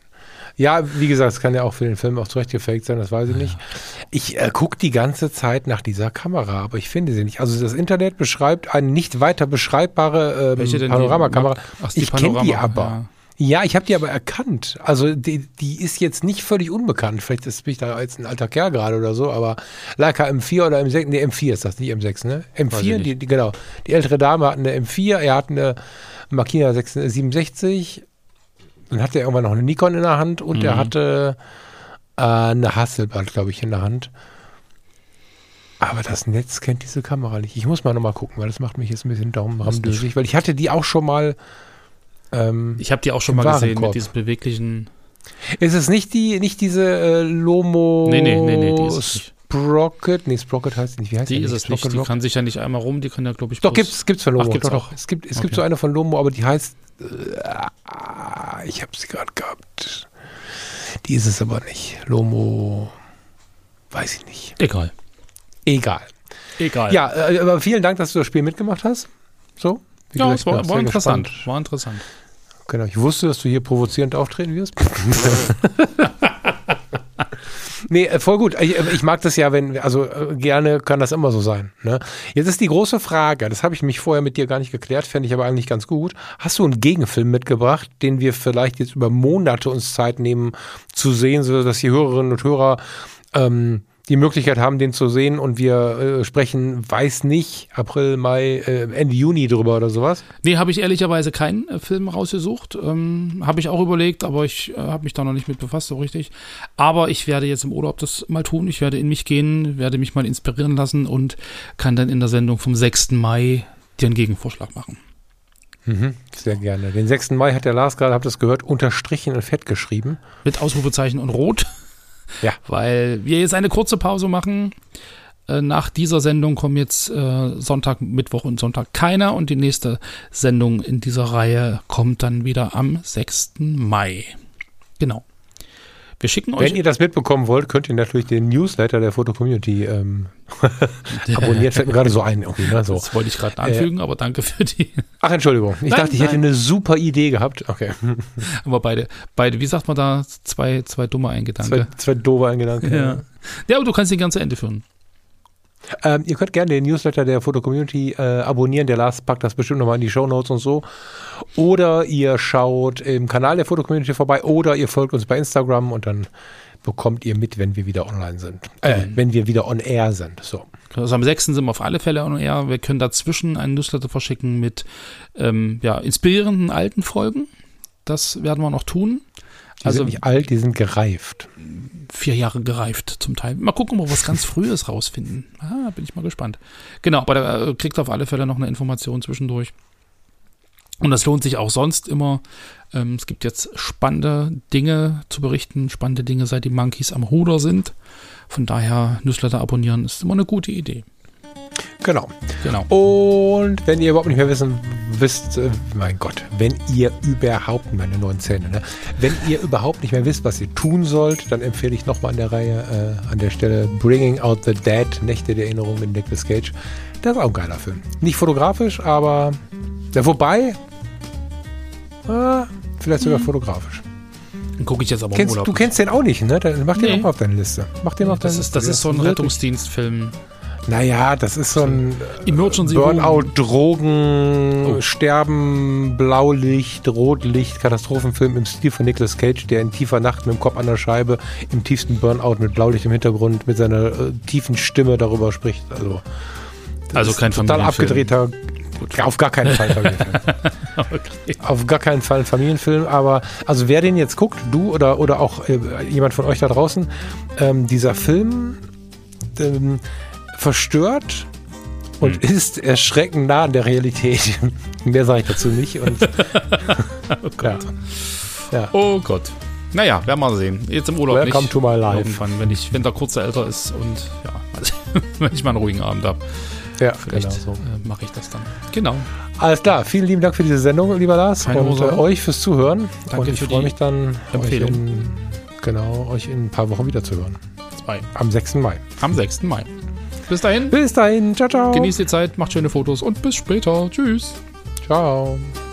Ja, wie gesagt, es kann ja auch für den Film auch zurechtgefaked sein, das weiß ich nicht. Ich äh, gucke die ganze Zeit nach dieser Kamera, aber ich finde sie nicht. Also das Internet beschreibt eine nicht weiter beschreibbare ähm, Welche denn? Panoramakamera. Ach, die Ich kenne die Panorama, aber. ja. Ja, ich habe die aber erkannt. Also die, die ist jetzt nicht völlig unbekannt. Vielleicht ist, bin ich da jetzt ein alter Kerl gerade oder so, aber Leica M vier oder M sechs, nee, M vier ist das, nicht M sechs, ne? M vier, ich die, die, genau. Die ältere Dame hat eine M vier, er hat eine Makina siebenundsechzig, dann hatte er irgendwann noch eine Nikon in der Hand und Mhm. er hatte äh, eine Hasselblad, glaube ich, in der Hand. Aber das Netz kennt diese Kamera nicht. Ich muss mal nochmal gucken, weil das macht mich jetzt ein bisschen daumenramdösig, weil ich hatte die auch schon mal. Ähm, Ich habe die auch schon Im mal gesehen Warenkorb. mit diesen beweglichen. Ist es nicht die, nicht diese äh, Lomo Nee, nee, nee, nee, die ist es nicht. Sprocket? Nee, Sprocket heißt sie nicht. Wie heißt Die die ist es nicht. Sprocket Die Rock? kann sich ja nicht einmal rum, die kann ja, glaube ich, Doch, bloß- gibt's, gibt's von Lomo. Ach, gibt's doch, doch. auch? Es gibt, es Okay. gibt so eine von Lomo, aber die heißt, äh, ich habe sie gerade gehabt. Die ist es aber nicht. Lomo, weiß ich nicht. Egal. Egal. Egal. Ja, äh, aber vielen Dank, dass du das Spiel mitgemacht hast. So. Wie ja, gesagt, es war, ich bin war sehr interessant. gespannt. War interessant. Genau, ich wusste, dass du hier provozierend auftreten wirst. Nee, äh, voll gut. Ich, ich mag das ja, wenn, also äh, gerne kann das immer so sein. Ne? Jetzt ist die große Frage, das habe ich mich vorher mit dir gar nicht geklärt, fände ich aber eigentlich ganz gut. Hast du einen Gegenfilm mitgebracht, den wir vielleicht jetzt über Monate uns Zeit nehmen zu sehen, sodass die Hörerinnen und Hörer ähm, die Möglichkeit haben, den zu sehen und wir äh, sprechen, weiß nicht, April, Mai, äh, Ende Juni drüber oder sowas? Nee, habe ich ehrlicherweise keinen äh, Film rausgesucht. Ähm, habe ich auch überlegt, aber ich äh, habe mich da noch nicht mit befasst, so richtig. Aber ich werde jetzt im Urlaub das mal tun. Ich werde in mich gehen, werde mich mal inspirieren lassen und kann dann in der Sendung vom sechsten Mai dir einen Gegenvorschlag machen. Mhm, sehr gerne. Den sechsten Mai hat der Lars gerade, habt ihr das gehört, unterstrichen in Fett geschrieben. Mit Ausrufezeichen und Rot. Ja. Weil wir jetzt eine kurze Pause machen. Äh, nach dieser Sendung kommen jetzt äh, Sonntag, Mittwoch und Sonntag keiner. Und die nächste Sendung in dieser Reihe kommt dann wieder am sechsten Mai. Genau. Wir schicken euch. Wenn ihr das mitbekommen wollt, könnt ihr natürlich den Newsletter der Foto-Community ähm, abonnieren. Fällt mir gerade so ein. Irgendwie, ne? so. Das wollte ich gerade anfügen, äh, aber danke für die. Ach, Entschuldigung. Ich nein, dachte, ich nein. hätte eine super Idee gehabt. Okay. Aber beide, beide, wie sagt man da? Zwei, zwei dumme Eingedanke. Zwei, zwei doofe Eingedanke. Ja. Ja. ja, aber du kannst den ganze Ende führen. Ähm, ihr könnt gerne den Newsletter der Foto-Community äh, abonnieren. Der Lars packt das bestimmt nochmal in die Shownotes und so. Oder ihr schaut im Kanal der Foto-Community vorbei oder ihr folgt uns bei Instagram und dann bekommt ihr mit, wenn wir wieder online sind. Äh, mhm. wenn wir wieder on air sind. So. Also am sechsten sind wir auf alle Fälle on air. Wir können dazwischen einen Newsletter verschicken mit ähm, ja, inspirierenden alten Folgen. Das werden wir noch tun. Die also sind nicht alt, die sind gereift. Vier Jahre gereift zum Teil. Mal gucken, ob wir was ganz Frühes rausfinden. Ah, bin ich mal gespannt. Genau, aber da kriegt auf alle Fälle noch eine Information zwischendurch. Und das lohnt sich auch sonst immer. Ähm, es gibt jetzt spannende Dinge zu berichten, spannende Dinge, seit die Monkeys am Ruder sind. Von daher Newsletter abonnieren ist immer eine gute Idee. Genau. genau. Und wenn ihr überhaupt nicht mehr wissen wisst, äh, mein Gott, wenn ihr überhaupt, meine neuen Zähne, ne? wenn ihr überhaupt nicht mehr wisst, was ihr tun sollt, dann empfehle ich nochmal an der Reihe, äh, an der Stelle Bringing Out the Dead, Nächte der Erinnerung mit Nicolas Cage. Das ist auch ein geiler Film. Nicht fotografisch, aber ja, wobei, äh, vielleicht sogar hm. fotografisch. Dann gucke ich jetzt aber kennst, im Urlaub. Du kennst den auch nicht, ne? Dann mach den nee. auch mal auf deine Liste. Mach den mal auf deine das Liste. Ist, das ist so ein Rettungsdienstfilm. Naja, das ist so ein Emergency Burnout, Drogen, oh. Sterben, Blaulicht, Rotlicht, Katastrophenfilm im Stil von Nicolas Cage, der in tiefer Nacht mit dem Kopf an der Scheibe im tiefsten Burnout mit Blaulicht im Hintergrund mit seiner äh, tiefen Stimme darüber spricht. Also, also kein total abgedrehter, Gut. auf gar keinen Fall Familienfilm. Okay. Auf gar keinen Fall ein Familienfilm, aber also wer den jetzt guckt, du oder, oder auch äh, jemand von euch da draußen, ähm, dieser Film ähm, verstört und hm. ist erschreckend nah an der Realität. Mehr sage ich dazu nicht. Und oh Gott. Ja. Ja. Oh Gott. Naja, werden wir mal sehen. Jetzt im Urlaub Welcome nicht. to my life. Irgendwann, wenn, ich, wenn der Kurze älter ist und ja, also, wenn ich mal einen ruhigen Abend habe. Ja, vielleicht genau so. äh, mache ich das dann. Genau. Alles klar. Vielen lieben Dank für diese Sendung, lieber Lars. Keine und äh, euch fürs Zuhören. Danke und ich für freue mich dann, Empfehlung. Euch in, genau, euch in ein paar Wochen wieder zu hören. Zwei. Am sechsten Mai. Am sechsten Mai. Bis dahin. Bis dahin. Ciao, ciao. Genießt die Zeit, macht schöne Fotos und bis später. Tschüss. Ciao.